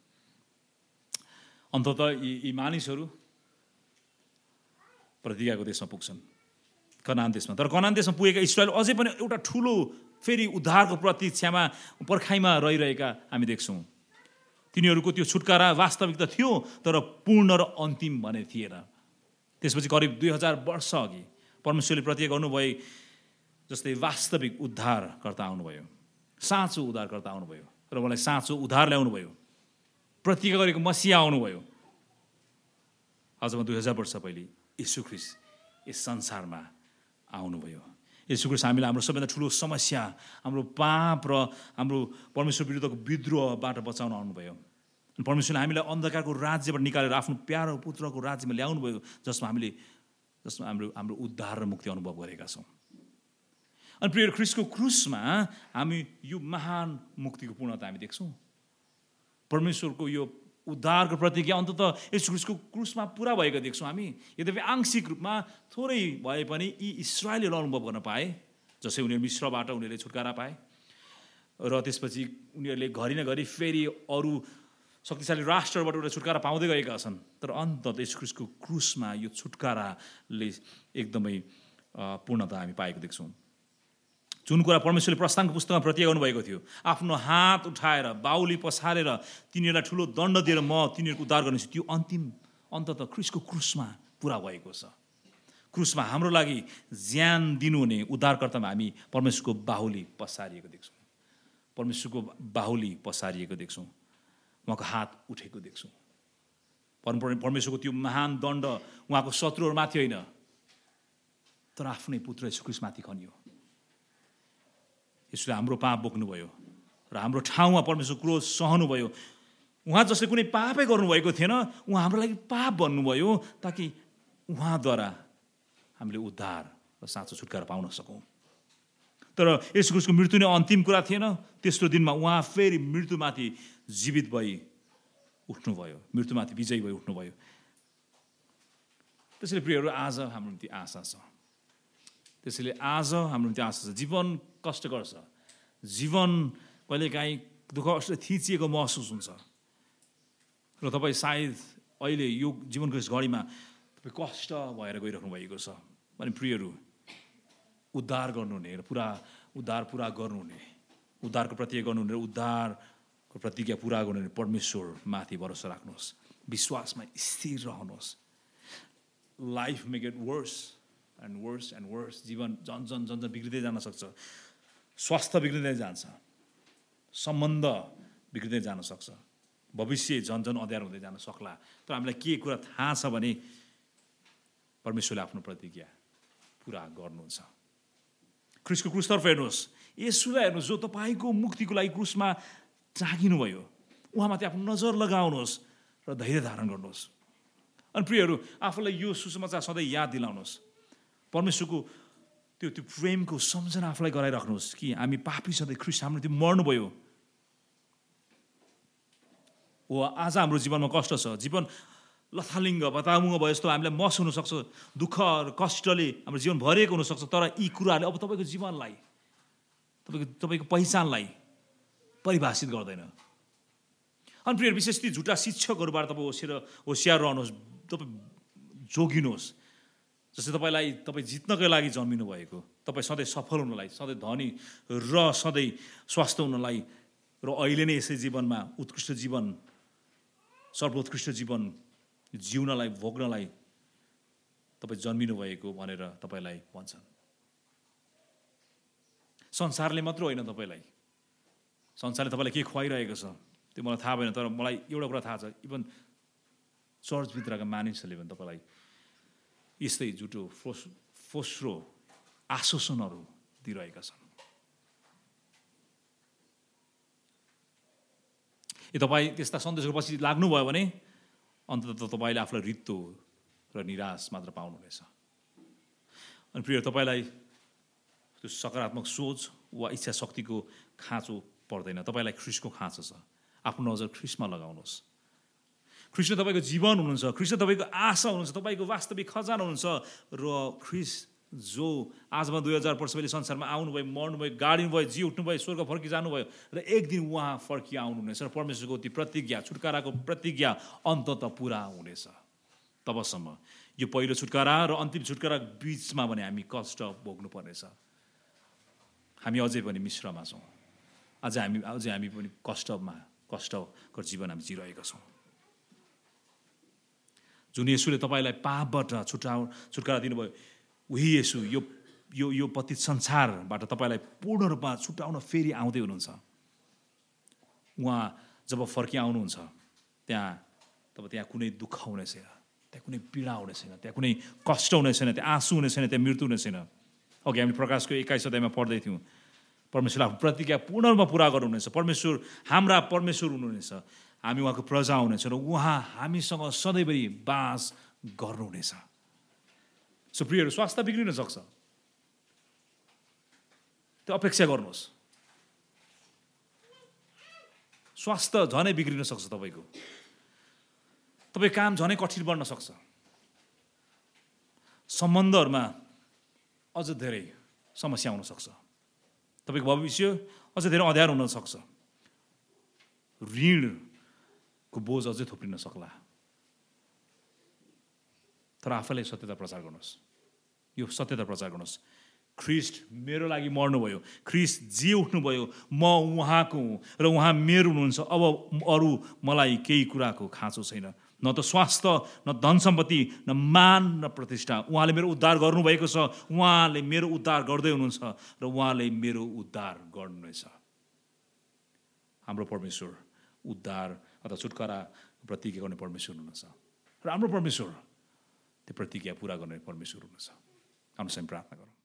अन्ततः यी मानिसहरू प्रतिज्ञाको देशमा पुग्छन्, कनान देशमा। तर कनान देशमा पुगेका इस्राएल अझै पनि एउटा ठुलो फेरि उद्धारको प्रतीक्षामा पर्खाइमा रहिरहेका हामी देख्छौँ। तिनीहरूको त्यो छुटकारा वास्तविकता थियो, तर पूर्ण र अन्तिम भने थिएन। त्यसपछि करिब 2000 वर्ष अघि परमेश्वरले प्रतिज्ञा गर्नुभए जस्तै वास्तविक उद्धारकर्ता आउनुभयो, साँचो उद्धारकर्ता आउनुभयो र उहाँलाई साँचो उद्धार ल्याउनुभयो। प्रतिज्ञा गरेको मसिहा आउनुभयो। आजमा 2000 वर्ष पहिले यीशु ख्रीष्ट यस संसारमा आउनुभयो। यीशु ख्रीष्ट हामीलाई हाम्रो सबैभन्दा ठुलो समस्या, हाम्रो पाप र हाम्रो परमेश्वर विरुद्धको विद्रोहबाट बचाउन आउनुभयो। परमेश्वरले हामीलाई अन्धकारको राज्यबाट निकालेर आफ्नो प्यारो पुत्रको राज्यमा ल्याउनुभयो, जसमा हाम्रो उद्धार र मुक्ति अनुभव गरेका छौँ। अनि प्रिय ख्रीष्टको क्रुसमा हामी यो महान मुक्तिको पूर्णता हामी देख्छौँ। परमेश्वरको यो उद्धारको प्रतिज्ञा अन्ततः यीशु ख्रीष्टको क्रुसमा पुरा भएको देख्छौँ हामी। यद्यपि आंशिक रूपमा थोरै भए पनि यी इस्राएलीले अनुभव गर्न पाए, जसै उनीहरू मिस्रबाट उनीहरूले छुटकारा पाए र त्यसपछि उनीहरूले घरि फेरि अरू शक्तिशाली राष्ट्रबाट एउटा छुटकारा पाउँदै गएका छन्। तर अन्ततः यीशु ख्रीष्टको क्रुसमा यो छुटकाराले एकदमै पूर्णता हामी पाएको देख्छौँ। जुन कुरा परमेश्वरले प्रस्थानको पुस्तकमा प्रतिज्ञा गर्नुभएको थियो, आफ्नो हात उठाएर बाहुली पसारेर तिनीहरूलाई ठुलो दण्ड दिएर म तिनीहरूको उद्धार गर्नेछु, त्यो अन्तिम अन्ततः ख्रीष्टको क्रुसमा पुरा भएको छ। क्रुसमा हाम्रो लागि ज्यान दिनुहुने उद्धारकर्तामा हामी परमेश्वरको बाहुली पसारिएको देख्छौँ, परमेश्वरको बाहुली पसारिएको देख्छौँ, उहाँको हात उठेको देख्छौँ। परमेश्वरको त्यो महान दण्ड उहाँको शत्रुहरूमाथि होइन, तर आफ्नै पुत्र येशू ख्रीष्टमाथि खनियो। यसले हाम्रो पाप बोक्नुभयो र हाम्रो ठाउँमा परमेश्वर क्रोध सहनुभयो। उहाँ जसले कुनै पापै गर्नुभएको थिएन, उहाँ हाम्रो लागि पाप बन्नुभयो ताकि उहाँद्वारा हामीले उद्धार र साँचो छुटकारा पाउन सकौँ। तर येशू ख्रीष्टको मृत्यु नै अन्तिम कुरा थिएन। तेस्रो दिनमा उहाँ फेरि मृत्युमाथि जीवित भई उठ्नुभयो, मृत्युमाथि विजयी भई उठ्नुभयो। त्यसैले प्रियहरू, आज हाम्रो निम्ति आशा छ। त्यसैले आज हाम्रो निम्ति आशा छ। जीवन कष्टकर छ, जीवन कहिलेकाहीँ दुःख कष्ट थिचिएको महसुस हुन्छ र तपाईँ सायद अहिले यो जीवनको यस घडीमा तपाईँ कष्ट भएर गइराख्नु भएको छ भने प्रियहरू, उद्धार गर्नुहुने र उद्धार पुरा गर्नुहुने, उद्धारको प्रतिज्ञा गर्नुहुने र उद्धारको प्रतिज्ञा पुरा गर्नुहुने परमेश्वरमाथि भरोसा राख्नुहोस्, विश्वासमा स्थिर रहनुहोस्। Life may get worse and worse and worse. जीवन झन् बिग्रिँदै जान सक्छ, स्वास्थ्य बिग्रिँदै जान्छ, सम्बन्ध बिग्रिँदै जान सक्छ, भविष्य झन् अँध्यारो हुँदै जान सक्ला। तर हामीलाई के कुरा थाहा छ भने परमेश्वरले आफ्नो प्रतिज्ञा पुरा गर्नुहुन्छ। ख्रीष्टको क्रुसतर्फ हेर्नुहोस्, येशूलाई हेर्नुहोस् जो तपाईँको मुक्तिको लागि क्रुसमा टाँगिनुभयो। उहाँमाथि आफ्नो नजर लगाउनुहोस् र धैर्य धारण गर्नुहोस्। अनि प्रियहरू, आफूलाई यो सुसमाचार सधैँ याद दिलाउनुहोस्। परमेश्वरको त्यो प्रेमको सम्झना आफूलाई गराइराख्नुहोस् कि हामी पापी सधैँ ख्रीष्ट हाम्रो त्यो मर्नुभयो। हो, आज हाम्रो जीवनमा कष्ट छ, जीवन लथालिङ्ग भतामुङ्ग भयो जस्तो हामीलाई महसुस हुनसक्छ, दुःख र कष्टले हाम्रो जीवन भरिएको हुनसक्छ। तर यी कुराहरूले अब तपाईँको जीवनलाई, तपाईँको पहिचानलाई परिभाषित गर्दैन। अनि प्रिय, विशेष ती झुटा शिक्षकहरूबाट तपाईँ होसियार रहनुहोस्, तपाईँ जोगिनुहोस्। जस्तै तपाईँ जित्नकै लागि जन्मिनु भएको, तपाईँ सधैँ सफल हुनलाई, सधैँ धनी र सधैँ स्वस्थ हुनलाई र अहिले नै यसै जीवनमा उत्कृष्ट जीवन, सर्वोत्कृष्ट जीवन जिउनलाई, भोग्नलाई तपाईँ जन्मिनु भएको भनेर तपाईँलाई भन्छन्। संसारले मात्र होइन तपाईँलाई, संसारले तपाईँलाई के खुवाइरहेको छ त्यो मलाई थाहा भएन, तर मलाई एउटा कुरा थाहा छ, इभन चर्चभित्रका मानिसहरूले पनि तपाईँलाई यस्तै झुटो फोस्रो आश्वासनहरू दिइरहेका छन्। तपाईँ त्यस्ता सन्देशको पछि लाग्नुभयो भने अन्ततः तपाईँले आफूलाई रित्तो र निराश मात्र पाउनुहुनेछ। अनि प्रिय, तपाईँलाई त्यो सकारात्मक सोच वा इच्छा शक्तिको खाँचो पर्दैन, तपाईँलाई ख्रीष्टको खाँचो छ। आफ्नो नजर ख्रीष्टमा लगाउनुहोस्। ख्रीष्ट तपाईँको जीवन हुनुहुन्छ, ख्रीष्ट तपाईँको आशा हुनुहुन्छ, तपाईँको वास्तविक खजाना हुनुहुन्छ। र ख्रीष्ट जो आजमा 2000 वर्ष पहिले संसारमा आउनुभयो, मर्नुभयो, गाडिनुभयो, जी उठ्नुभयो, स्वर्ग फर्की जानुभयो र एक दिन उहाँ फर्की आउनुहुनेछ र परमेश्वरको त्यो प्रतिज्ञा, छुटकाराको प्रतिज्ञा अन्ततः पुरा हुनेछ। तबसम्म यो पहिलो छुटकारा र अन्तिम छुटकारा बिचमा भने हामी कष्ट भोग्नु पर्नेछ। हामी अझै पनि मिश्रमा छौँ, अझै हामी पनि कष्टकर जीवन हामी जिरहेका छौँ। जुन येशूले तपाईँलाई पापबाट छुटकारा दिनुभयो, उही येशू यो पतित संसारबाट तपाईँलाई पूर्ण रूपमा छुटाउन फेरि आउँदै हुनुहुन्छ। उहाँ जब फर्की आउनुहुन्छ त्यहाँ कुनै दुःख हुने छैन, त्यहाँ कुनै पीडा हुने छैन, त्यहाँ कुनै कष्ट हुने छैन, त्यहाँ आँसु हुने छैन, त्यहाँ मृत्यु हुने छैन। अघि हामी प्रकाशको 21 अध्यायमा पढ्दै थियौँ, परमेश्वर आफ्नो प्रतिज्ञा पूर्ण रूपमा पुरा गर्नुहुनेछ। परमेश्वर हाम्रा परमेश्वर हुनुहुनेछ, हामी उहाँको प्रजा हुनेछ र उहाँ हामीसँग सधैँभरि बास गर्नुहुनेछ। सो प्रियहरू, स्वास्थ्य बिग्रिन सक्छ, त्यो अपेक्षा गर्नुहोस्। स्वास्थ्य झनै बिग्रिन सक्छ, तपाईँको काम झनै कठिन बन्न सक्छ, सम्बन्धहरूमा अझ धेरै समस्या हुन सक्छ, तपाईँको भविष्य अझ धेरै अँध्यारो हुन सक्छ, ऋणको बोझ अझै थुप्रिन सक्ला। तर आफैलाई सत्यता प्रचार गर्नुहोस्, यो सत्यता प्रचार गर्नुहोस्, ख्रिस्ट मेरो लागि मर्नुभयो, ख्रिस्ट जी उठ्नुभयो, म उहाँको हुँ र उहाँ मेरो हुनुहुन्छ। अब अरू मलाई केही कुराको खाँचो छैन, न त स्वास्थ्य, न धन सम्पत्ति, न मान, न प्रतिष्ठा। उहाँले मेरो उद्धार गर्नुभएको छ, उहाँले मेरो उद्धार गर्दै हुनुहुन्छ र उहाँले मेरो उद्धार गर्नुहुनेछ। हाम्रो परमेश्वर उद्धार अथवा छुटकारा प्रतिज्ञा गर्ने परमेश्वर हुनुहुन्छ र हाम्रो परमेश्वर त्यो प्रतिज्ञा पुरा गर्ने परमेश्वर हुनुहुन्छ। हामी प्रार्थना गरौँ।